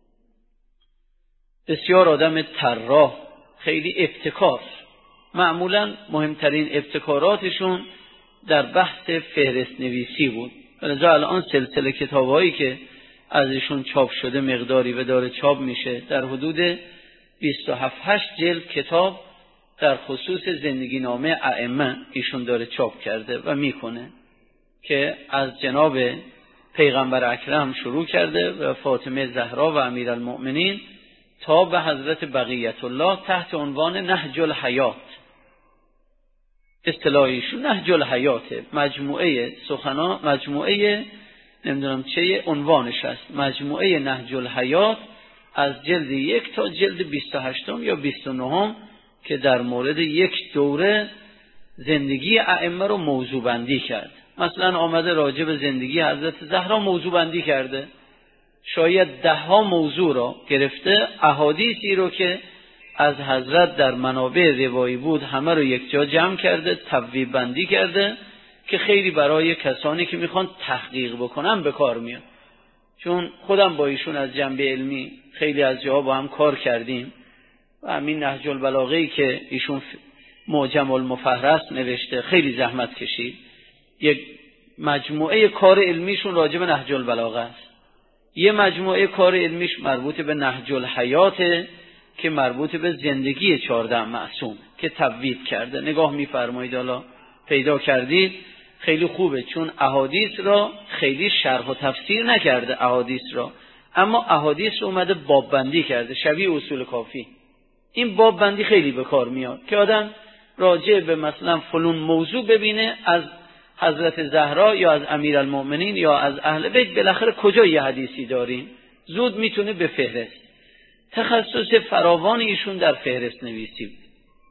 بسیار آدم طراح، خیلی ابتکار. معمولا مهمترین ابتکاراتشون در بحث فهرست نویسی بود. لذا الان سلسله کتاب‌هایی که از ایشون چاپ شده مقداری و داره چاپ میشه، در حدود بیست و هفت هشت جلد کتاب در خصوص زندگی نامه ائمه ایشون داره چاپ کرده و میکنه که از جناب پیغمبر اکرم شروع کرده و فاطمه زهرا و امیرالمؤمنین تا به حضرت بقیت الله تحت عنوان نهج الحیات. اصطلاح ایشون نهج الحیات، مجموعه سخنا، مجموعه نمیدونم چه عنوانش هست، مجموعه نهج الحیات از جلد یک تا جلد بیست و هشت یا بیست و نه که در مورد یک دوره زندگی ائمه رو موضوع بندی کرد. مثلا آمده راجع به زندگی حضرت زهرا موضوع بندی کرده، شاید ده ها موضوع را گرفته، احادیثی رو که از حضرت در منابع روایی بود همه رو یک جا جمع کرده، تبویب بندی کرده که خیلی برای کسانی که میخوان تحقیق بکنن به کار میاد. چون خودم با ایشون از جنبه علمی خیلی از جاها با هم کار کردیم و همین نهج البلاغه‌ای که ایشون معجم المفهرس نوشته خیلی زحمت کشید. یک مجموعه کار علمیشون راجع به نهج البلاغه است، یه مجموعه کار علمیش مربوط به نهج الحیات که مربوط به زندگی چهارده معصوم که تبویب کرده. نگاه می‌فرمایید، حالا پیدا کردید خیلی خوبه، چون احادیث را خیلی شرح و تفسیر نکرده احادیث را، اما احادیث رو اومده باب بندی کرده شبیه اصول کافی. این باب بندی خیلی به کار میاد که آدم راجع به مثلا فلان موضوع ببینه از حضرت زهرا یا از امیرالمؤمنین یا از اهل بیت بالاخره کجا یه حدیثی داریم، زود میتونه به فهرست. تخصص فراوان ایشون در فهرست نویسی بود.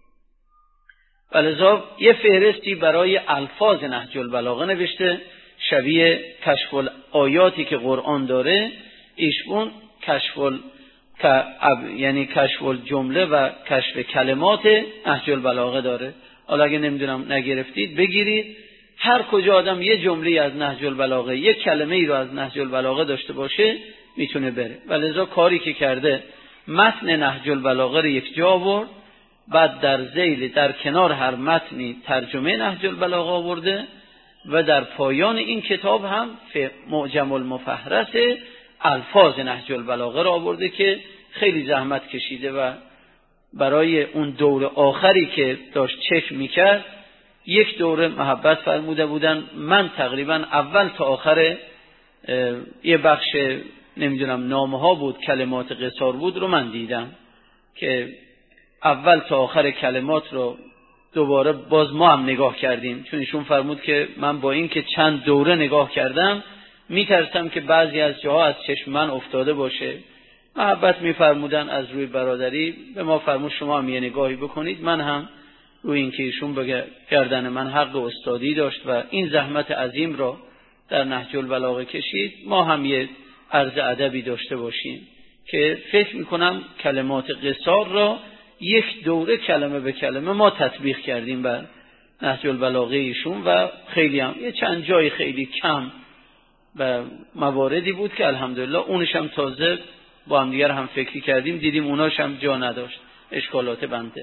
ولذا یه فهرستی برای الفاظ نهج البلاغه نوشته شبیه کشف الآیاتی که قرآن داره. ایشون کشف ال... یعنی کشف الجمله و کشف کلمات نهج البلاغه داره. حالا اگه نمیدونم نگرفتید بگیرید، هر کجا آدم یه جمله از نهج البلاغه، یک کلمه ای رو از نهج البلاغه داشته باشه میتونه بره. ولذا کاری که کرده متن نهج البلاغه رو یک جا آورد، بعد در ذیل در کنار هر متنی ترجمه نهج البلاغه آورده و در پایان این کتاب هم معجم المفهرس الفاظ نهج البلاغه را آورده که خیلی زحمت کشیده و برای اون دور آخری که داشت چک میکرد یک دوره محبت فرموده بودن. من تقریبا اول تا آخر یه بخش نمیدونم نامه ها بود، کلمات قصار بود رو من دیدم که اول تا آخر کلمات رو دوباره باز ما هم نگاه کردیم، چون ایشون فرمود که من با این که چند دوره نگاه کردم میترسم که بعضی از جاها از چشم من افتاده باشه. محبت میفرمودن از روی برادری به ما فرمود شما هم یه نگاهی بکنید. من هم روی این که ایشون به گردن من حق استادی داشت و این زحمت عظیم را در نهج البلاغه کشید، ما هم یه عرض ادبی داشته باشیم که فکر میکنم کلمات قصار را یک دوره کلمه به کلمه ما تطبیق کردیم بر نهج البلاغه ایشون و خیلی هم یه چند جای خیلی کم و مواردی بود که الحمدلله اونش هم تازه با هم دیگر هم فکری کردیم دیدیم اوناش هم جا نداشت، اشکالات بنده.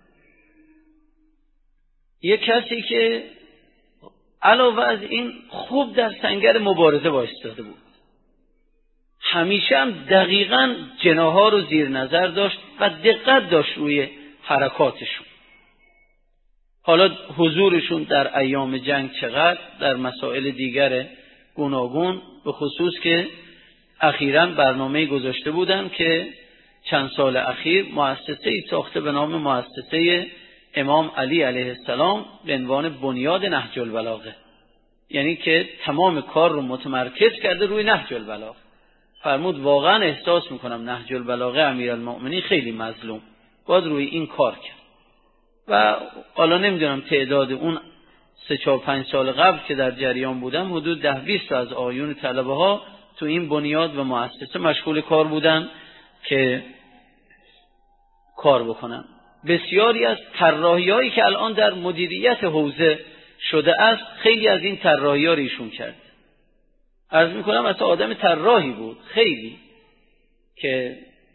یه کسی که علاوه از این خوب در سنگر مبارزه وایستاده بود، همیشه هم دقیقاً جناها رو زیر نظر داشت و دقت داشت روی حرکاتشون. حالا حضورشون در ایام جنگ چقدر، در مسائل دیگر گوناگون، به خصوص که اخیراً برنامه گذاشته بودن که چند سال اخیر مؤسسه‌ای ساخته به نام مؤسسه امام علی علیه السلام به عنوان بنیاد نهج البلاغه، یعنی که تمام کار رو متمرکز کرده روی نهج البلاغه. فرمود واقعا احساس میکنم نهج البلاغه امیرالمؤمنین خیلی مظلوم، باید روی این کار کرد. و حالا نمیدونم تعداد اون سه چهار پنج سال قبل که در جریان بودم حدود ده بیست از آیون طلبه ها تو این بنیاد و مؤسسه مشغول کار بودن که کار بکنن. بسیاری از طراحی‌هایی که الان در مدیریت حوزه شده است خیلی از این طراحی‌ها رو ایشون کرد. عرض میکنم اصلا آدم طراحی بود خیلی که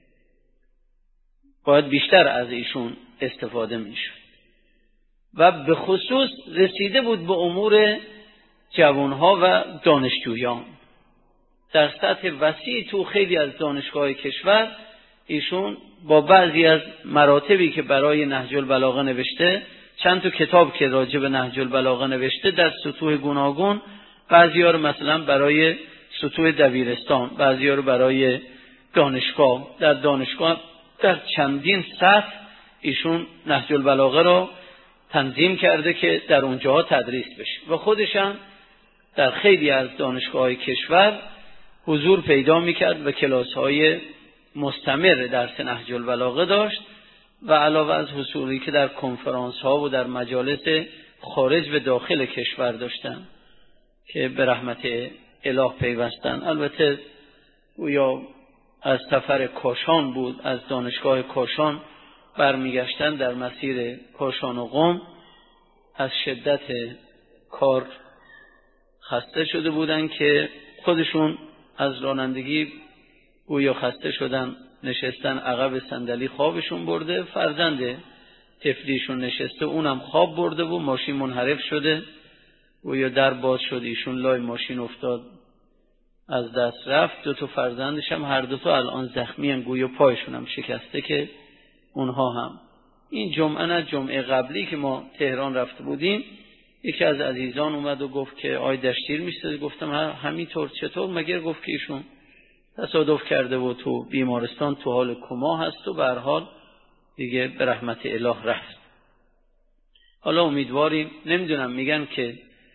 باید بیشتر از ایشون استفاده میشد و به خصوص رسیده بود به امور جوانها و دانشجویان در سطح وسیع. تو خیلی از دانشگاه کشور ایشون با بعضی از مراتبی که برای نهج البلاغه نوشته، چند تا کتاب که راجع به نهج البلاغه نوشته در سطوح گوناگون، بعضی‌ها رو مثلا برای سطوح دبیرستان، بعضی‌ها رو برای دانشگاه، در دانشگاه در چندین سطح ایشون نهج البلاغه رو تنظیم کرده که در اونجاها تدریس بشه و خودش هم در خیلی از دانشگاه‌های کشور حضور پیدا می‌کرد و کلاس‌های مستمر درس نهج البلاغه داشت و علاوه از حضوری که در کنفرانس‌ها و در مجالس خارج و داخل کشور داشتن که به رحمت اله پیوستن. البته گویا از سفر کاشان بود، از دانشگاه کاشان برمیگشتن در مسیر کاشان و قم، از شدت کار خسته شده بودن که خودشون از رانندگی گویا خسته شدن، نشستن عقب صندلی، خوابشون برده، فرزند طفلیشون نشسته اونم خواب برده و ماشین منحرف شده، گویا در باز شد، ایشون لای ماشین افتاد، از دست رفت. دو تا فرزندش هم هر دو تا الان زخمی ان، گویا پایشون هم شکسته که اونها هم. این جمعه نه جمعه قبلی که ما تهران رفته بودیم، یکی از عزیزان اومد و گفت که آی دشتیر میشته، گفتم همینطور. چطور؟ مگر گفت که ایشون تصادف کرده و تو بیمارستان تو حال کما هست و به هر حال دیگه به رحمت اله رفت. حالا امیدواریم، نمیدونم میگن که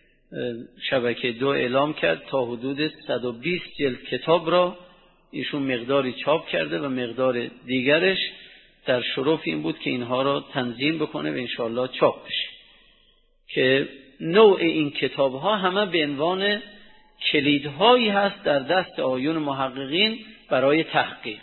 شبکه دو اعلام کرد تا حدود صد و بیست جلد کتاب را ایشون مقداری چاپ کرده و مقدار دیگرش در شرف این بود که اینها را تنظیم بکنه و انشاءالله چاپ بشه، که نوع این کتاب ها همه به عنوان کلیدهایی هست در دست آیون محققین برای تحقیق.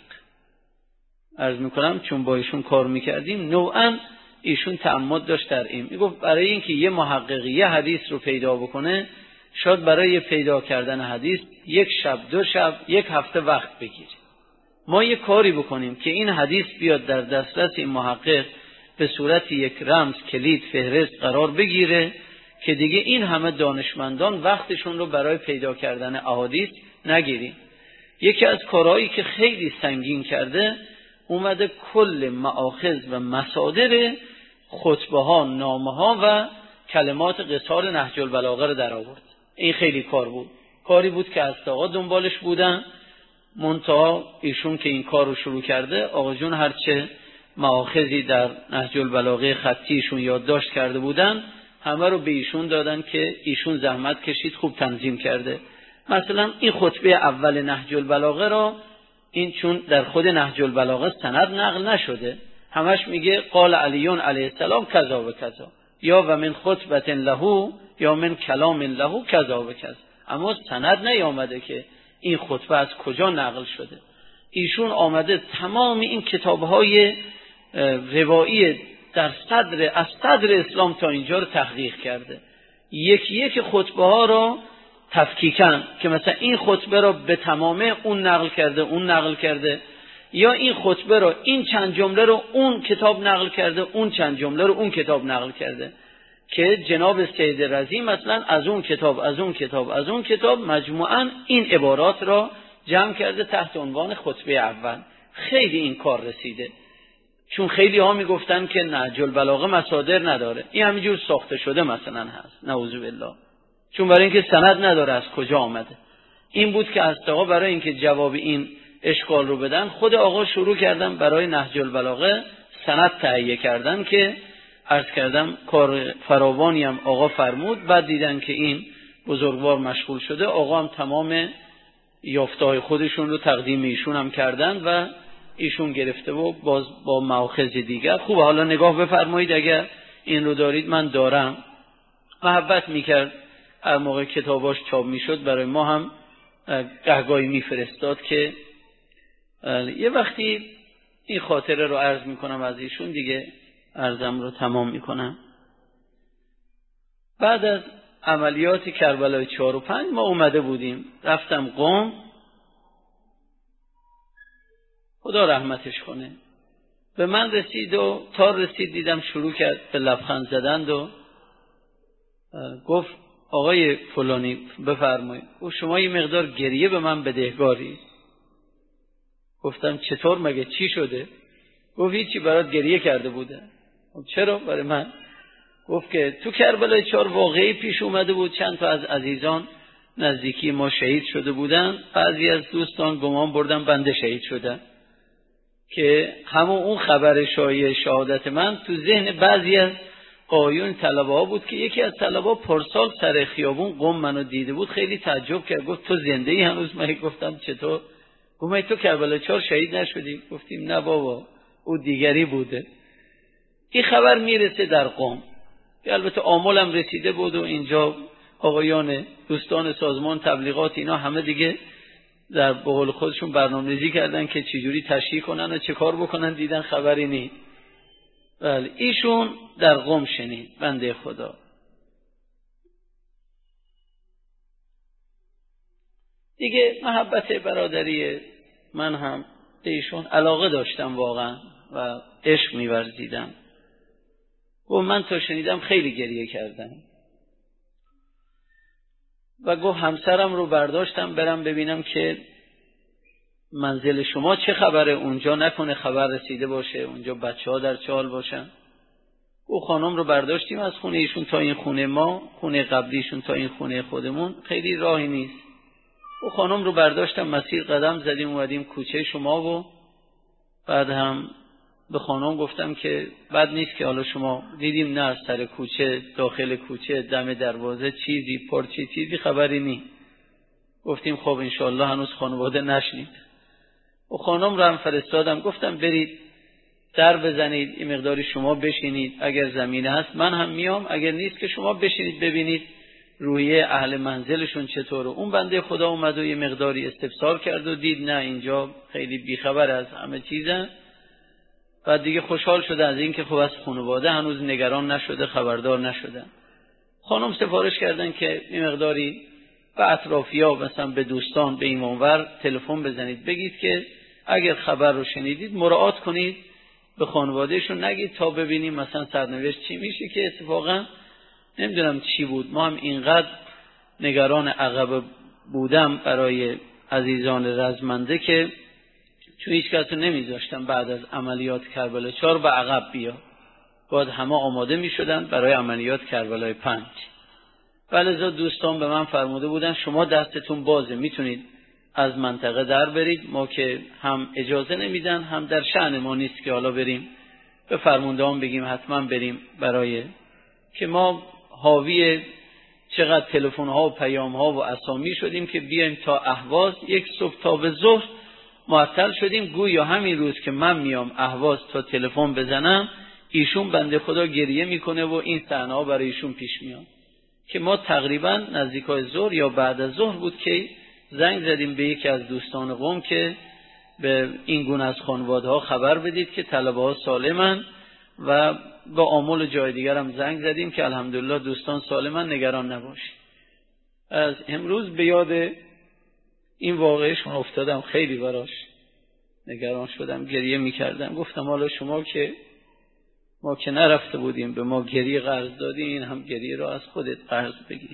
عرض میکنم چون با ایشون کار میکردیم نوعا ایشون تعمد داشت در این، میگفت برای اینکه یه محقق یه حدیث رو پیدا بکنه شاید برای پیدا کردن حدیث یک شب، دو شب، یک هفته وقت بگیره. ما یه کاری بکنیم که این حدیث بیاد در دسترس این محقق به صورت یک رمز، کلید، فهرست قرار بگیره که دیگه این همه دانشمندان وقتشون رو برای پیدا کردن احادیث نگیریم. یکی از کارهایی که خیلی سنگین کرده اومده کل مآخذ و مصادر خطبه ها، نامه ها و کلمات قصار نهج البلاغه رو در آورد. این خیلی کار بود، کاری بود که از آقا دنبالش بودن. منتها ایشون که این کار رو شروع کرده، آقا جون هرچه مآخذی در نهج البلاغه خطیشون یادداشت کرده بودن همه رو به ایشون دادن که ایشون زحمت کشید، خوب تنظیم کرده. مثلا این خطبه اول نهج البلاغه را، این چون در خود نهج البلاغه سند نقل نشده، همش میگه قال علیون علیه السلام کذا و کذا، یا و من خطبت له یا من کلام له کذا و کذا، اما سند نیامده که این خطبه از کجا نقل شده. ایشون آمده تمام این کتاب‌های روایی در صدر از صدر اسلام تا اینجا رو تحقیق کرده، یکی یک خطبه ها را تفکیکن که مثلا این خطبه را به تمامه اون نقل کرده، اون نقل کرده، یا این خطبه را این چند جمله رو اون کتاب نقل کرده، اون چند جمله رو اون کتاب نقل کرده، که جناب سید رضی مثلا از اون کتاب از اون کتاب از اون کتاب مجموعاً این عبارات را جمع کرده تحت عنوان خطبه اول. خیلی این کار رسیده، چون خیلی ها میگفتن که نهج البلاغه مصادر نداره، این همینجور ساخته شده مثلا هست، نعوذ بالله، چون برای اینکه سند نداره از کجا آمده. این بود که از آقا برای اینکه جواب این اشکال رو بدن، خود آقا شروع کردن برای نهج البلاغه سند تهیه کردن که عرض کردم کار فراوانی هم آقا فرمود. بعد دیدن که این بزرگوار مشغول شده، آقا هم تمام یافته‌های خودشون رو تقدیم ایشون هم کردن و ایشون گرفته و باز با مأخذ دیگر. خوبه حالا نگاه بفرمایید، اگر این رو دارید من دارم. محبت میکرد هر موقع کتاباش چاپ میشد برای ما هم گهگاهی میفرستاد که یه وقتی این خاطره رو عرض میکنم از ایشون، دیگه عرضم رو تمام میکنم. بعد از عملیات کربلای چهار و پنج ما اومده بودیم، رفتم قم، خدا رحمتش کنه، به من رسید و تا رسید دیدم شروع کرد به لبخند زدن و گفت آقای فلانی بفرمایید، و شما یه مقدار گریه به من بدهکاری. گفتم چطور، مگه چی شده؟ گفت هیچی، برات گریه کرده بوده. چرا برای من؟ گفت که تو کربلای چهار واقعی پیش اومده بود، چند تا از عزیزان نزدیکی ما شهید شده بودن، بعضی از دوستان گمان بردن بنده شهید شدن، که همون اون خبر شایع شهادت من تو ذهن بعضی از آیون طلبه ها بود، که یکی از طلبه ها پرسال سر خیابون قم منو دیده بود، خیلی تعجب کرد، گفت تو زنده ای هنوز؟ من گفتم چطور؟ گفت تو کربلای چهار شهید نشدی؟ گفتیم نه بابا، او دیگری بوده. این خبر میرسه در قم، که البته آملم رسیده بود و اینجا آقایان دوستان سازمان تبلیغات اینا همه دیگه در بقول خودشون برنامه‌ریزی کردن که چجوری تشریح کنن و چه کار بکنن، دیدن خبری نیست. بله، ایشون در قم شنید، بنده خدا. دیگه محبت برادری من هم به ایشون علاقه داشتم واقعا و عشق می‌ورزیدم و من تا شنیدم خیلی گریه کردم و گفت همسرم رو برداشتم برم ببینم که منزل شما چه خبره، اونجا نکنه خبر رسیده باشه، اونجا بچه ها در چال باشن. او خانم رو برداشتیم از خونه ایشون تا این خونه ما، خونه قبلیشون تا این خونه خودمون خیلی راهی نیست. او خانم رو برداشتم، مسیر قدم زدیم اومدیم کوچه شما و بعد هم به خانم گفتم که بد نیست که حالا شما دیدیم نه سر کوچه، داخل کوچه، دم دروازه چیزی پرچی چیزی خبری نی. گفتیم خب انشالله هنوز خانواده نشنید. و خانم رو هم فرستادم، گفتم برید در بزنید، این مقداری شما بشینید، اگر زمینه هست من هم میام، اگر نیست که شما بشینید ببینید روحیه اهل منزلشون چطوره. اون بنده خدا اومد و یه مقداری استفسار کرد و دید نه اینجا خیلی بیخبر از همه چیزن. بعد دیگه خوشحال شده از این که خب از خانواده هنوز نگران نشده، خبردار نشدن. خانم سفارش کردن که این مقداری به اطرافیا مثلا به دوستان به این منور تلفن بزنید، بگید که اگر خبر رو شنیدید مراعات کنید، به خانوادهشون نگید تا ببینیم مثلا سرنوشت چی میشه. که اتفاقا نمیدونم چی بود، ما هم اینقدر نگران عقب بودم برای عزیزان رزمنده که چون هیچ کس رو نمیذاشتن بعد از عملیات کربلای چهار به عقب بیا، باید همه آماده میشدن برای عملیات کربلای پنج. ولذا دوستان به من فرموده بودن شما دستتون بازه، میتونید از منطقه در برید، ما که هم اجازه نمیدن هم در شأن ما نیست که حالا بریم به فرماندهان بگیم حتما بریم، برای که ما حاوی چقدر تلفن ها و پیام ها و اسامی شدیم که بیایم تا اهواز. یک صبح تا به ظهر معطل شدیم، گویا همین روز که من میام اهواز تا تلفن بزنم ایشون بنده خدا گریه میکنه و این صحنه ها برای ایشون پیش میاد، که ما تقریبا نزدیکای ظهر یا بعد از ظهر بود که زنگ زدیم به یکی از دوستان قم که به این گونه از خانواده ها خبر بدید که طلبه ها سالمن، و با آمل جای دیگر هم زنگ زدیم که الحمدلله دوستان سالمن، نگران نباشید. از امروز به یاد این واقعشون افتادم، خیلی براش نگران شدم، گریه میکردم. گفتم حالا شما که ما که نرفته بودیم به ما گریه قرض دادی، این هم گریه را از خودت قرض بگیر.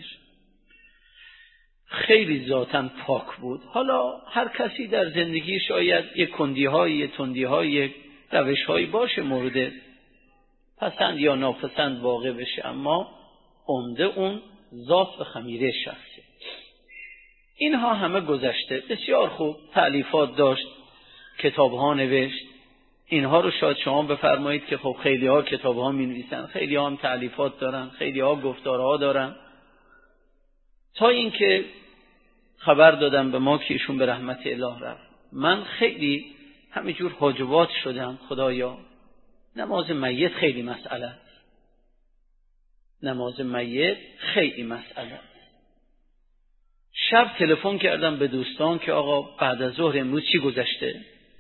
خیلی ذاتاً پاک بود. حالا هر کسی در زندگی شاید یک کندی‌های، یک تندی‌های، یک روش‌هایی باشه مورد پسند یا ناپسند واقع بشه، اما عمده اون ذات و خمیره شخصه. اینها همه گذشته، بسیار خوب تألیفات داشت، کتاب‌ها نوشت. اینها رو شاید شما بفرمایید که خب خیلی ها کتاب ها می نویسن، خیلی ها هم تألیفات دارن، خیلی ها گفتارها دارن، تا اینکه خبر دادن به ما که ایشون به رحمت اله رفت. من خیلی همینجور حاجبات شدم. خدایا نماز میت خیلی مسئله است، نماز میت خیلی مسئله است. شب تلفن کردم به دوستان که آقا بعد از ظهر امروز چی گذشته.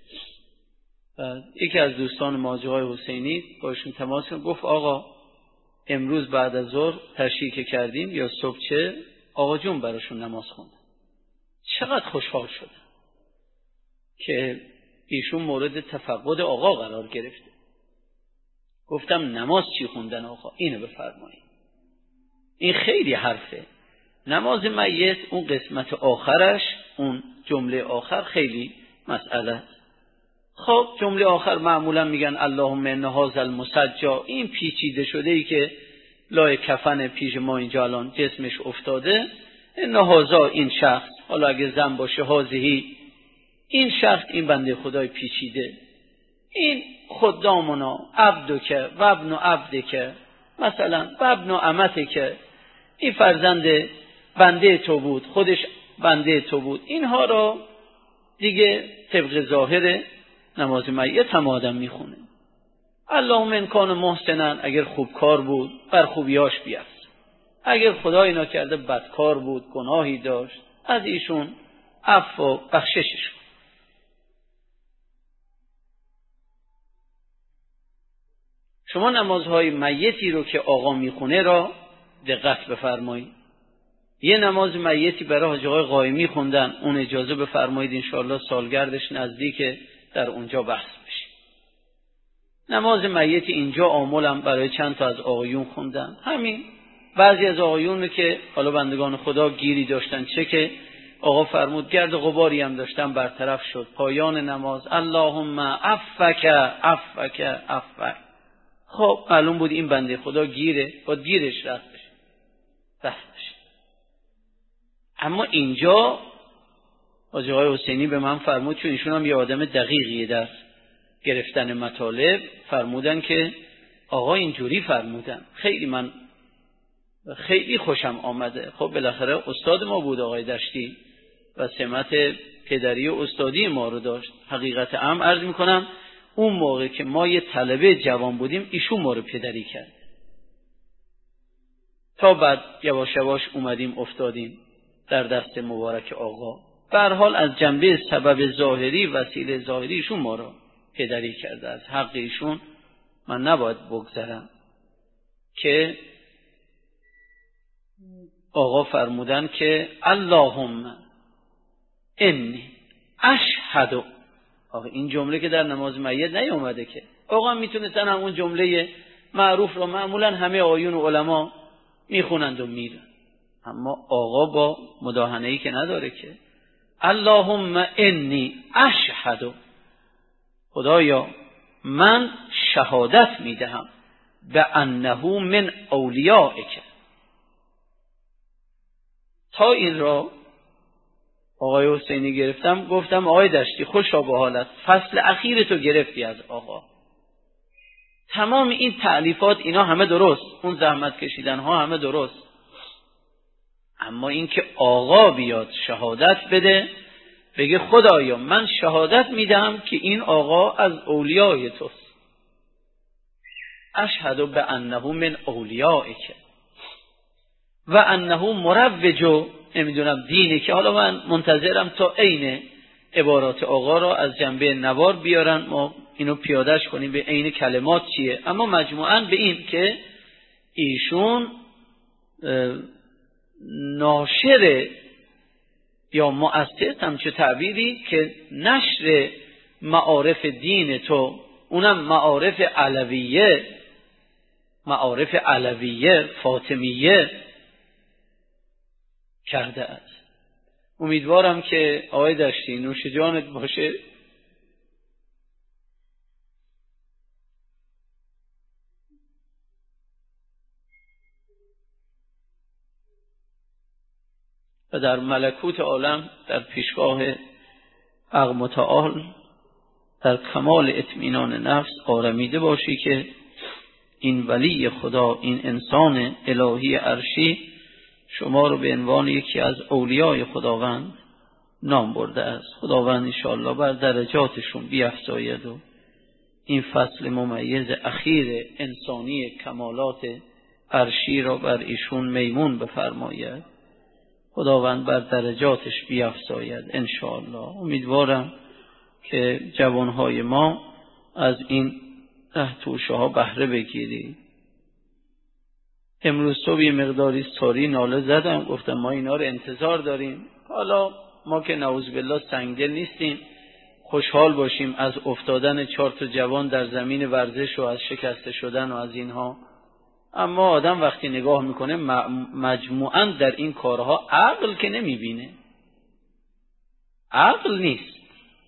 یکی از دوستان ماجرای حسینی باشون تماس کرد، گفت آقا امروز بعد از ظهر تشریح که کردیم یا صبح چه آقا جون براشون نماز خوندن. چقدر خوشحال شدم که ایشون مورد تفقد آقا قرار گرفته. گفتم نماز چی خوندن آقا، اینو بفرمایید. این خیلی حرفه. نماز میت اون قسمت آخرش، اون جمله آخر خیلی مسئله است. خب جمله آخر معمولا میگن اللهم ان هذا المسجا، این پیچیده شده ای که لای کفن پیش ما اینجا الان جسمش افتاده، ان هذا این شخص، حالا اگه زن باشه هذهی، این شخص، این بنده خدای پیچیده، این خدامنا عبدک و ابن عبدک، مثلا و ابن امتک، این فرزند بنده تو بود، خودش بنده تو بود. اینها رو دیگه طبق ظاهر نماز میت هم آدم میخونه. اللهم ان کان محسنا، اگر خوبکار بود بر خوبیاش بیفزا، اگر خدا اینا کرده بدکار بود گناهی داشت از ایشون عفو و بخششش کن. شما نمازهای میتی رو که آقا میخونه را دقت بفرمایید. یه نماز میتی برای حاج آقای قائمی خوندن، اون اجازه بفرمایید انشاءالله سالگردش نزدیکه در اونجا بحث بشه. نماز میت اینجا آمولم برای چند تا از آقایون خوندن. همین بعضی از آقایون رو که حالا بندگان خدا گیری داشتن، چه که آقا فرمود گرد غباری هم داشتن برطرف شد. پایان نماز اللهم عفک عفک عفک. خب معلوم بود این بنده خدا گیره، با گیرش رفت بشه بحث بشه. اما اینجا حاج آقای حسینی به من فرمود، چون ایشون هم یه آدم دقیقیه در گرفتن مطالب، فرمودن که آقا اینجوری فرمودن. خیلی من خیلی خوشم آمده. خب بالاخره استاد ما بود آقای دشتی و سمت پدری و استادی ما رو داشت. حقیقت امر عرض میکنم اون موقع که ما یه طلبه جوان بودیم ایشون ما رو پدری کرد، تا بعد یواش یواش اومدیم افتادیم در دست مبارک آقا. به هر حال از جنبه سبب ظاهری، وسیله ظاهری ایشون ما رو پدری کرده. از حق ایشون من نباید بگذرم که آقا فرمودن که اللهم انی اشهد. آقا این جمله که در نماز میت نیومده که آقا میتونستن همون جمله معروف رو معمولا همه آیون و علما میخونند و میرن، اما آقا با مداهنه‌ای که نداره که اللهم انی اشهد، خدایا من شهادت میدهم به انه من اولیائک. تا این را آقای حسینی گرفتم، گفتم آقای دشتی خوشا به حالت، فصل اخیر تو گرفتی از آقا. تمام این تألیفات اینا همه درست، اون زحمت کشیدن ها همه درست، اما این که آقا بیاد شهادت بده، بگه خدایا من شهادت میدم که این آقا از اولیای توست، اشهد به انه من اولیائک و انه مروج، نمیدونم دینه، که حالا من منتظرم تا عین عبارات آقا را از جنبه نوار بیارن، ما اینو پیادهش کنیم به عین کلمات چیه. اما مجموعاً به این که ایشون ناشر یا مؤسس، همچه تعبیری، که نشر معارف دین تو، اونم معارف علویه، معارف علویه فاطمیه کرده است. امیدوارم که آقای دشتی نوش جانت باشه. و در ملکوت عالم، در پیشگاه حق متعال، در کمال اطمینان نفس آرمیده باشی که این ولی خدا، این انسان الهی عرشی شما رو به عنوان یکی از اولیای خداوند نام برده است. خداوند انشاءالله بر درجاتشون بیفزاید و این فصل ممیز اخیر انسانی کمالات عرشی را بر ایشون میمون بفرماید. خداوند بر درجاتش بیفزاید انشاءالله. امیدوارم که جوانهای ما از این ره توشه ها بهره بگیری. امروز صبح یه مقداری ساری ناله زدم، گفتم ما اینا رو انتظار داریم. حالا ما که نعوذ بالله سنگدل نیستیم، خوشحال باشیم از افتادن چهار تا جوان در زمین ورزش و از شکسته شدن و از اینها. اما آدم وقتی نگاه میکنه مجموعاً در این کارها عقل که نمیبینه، عقل نیست.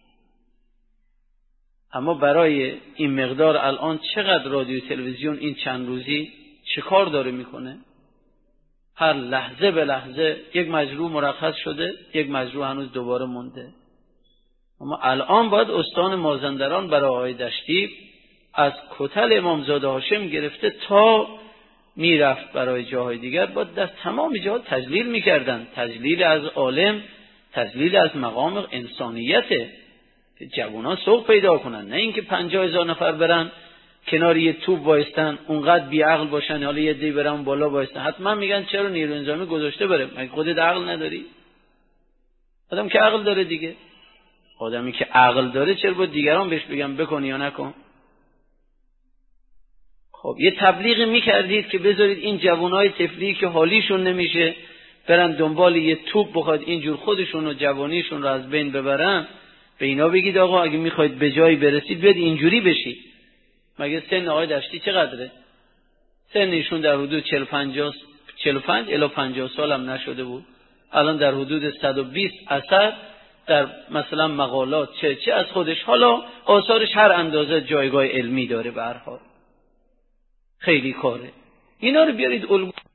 اما برای این مقدار الان چقدر رادیو تلویزیون این چند روزی چه کار داره میکنه؟ هر لحظه به لحظه یک مجروح مرخص شده، یک مجروح هنوز دوباره مونده. اما الان باید استان مازندران برای آقای دشتی از کتل امامزاده هاشم گرفته تا میرفت برای جاهای دیگر، باید در تمام جاها تجلیل میکردن. تجلیل از عالم، تجلیل از مقام انسانیته که جوانان سوق پیدا کنن، نه اینکه پنجاه هزار نفر برن کنار یه توپ وایستن، اونقدر بیعقل باشن حالا یه دی برن بالا وایستن. حتما میگن چرا نیرو انظامی گذاشته بره؟ مگه خودت عقل نداری؟ آدم که عقل داره دیگه، آدمی که عقل داره چرا باید دیگران بهش بگن بکن یا نکن؟ خب یه تبلیغ میکردید که بذارید این جوانای طفلی که حالیشون نمیشه برن دنبال یه توپ بخواد اینجور خودشون و جوانیشون رو از بین ببرن، به اینا بگید آقا اگه میخواید به جایی برسید بیاد اینجوری بشید. مگه سن آقای دشتی چقدره؟ سنشون در حدود چهل پنجاه چهل و پنج الی پنجاه سال هم نشده بود. الان در حدود صد و بیست اثر در مثلا مقالات چه چه از خودش، حالا آثارش هر اندازه جایگاه علمی داره. به هر حال خیلی کاره. اینا رو بیارید الگو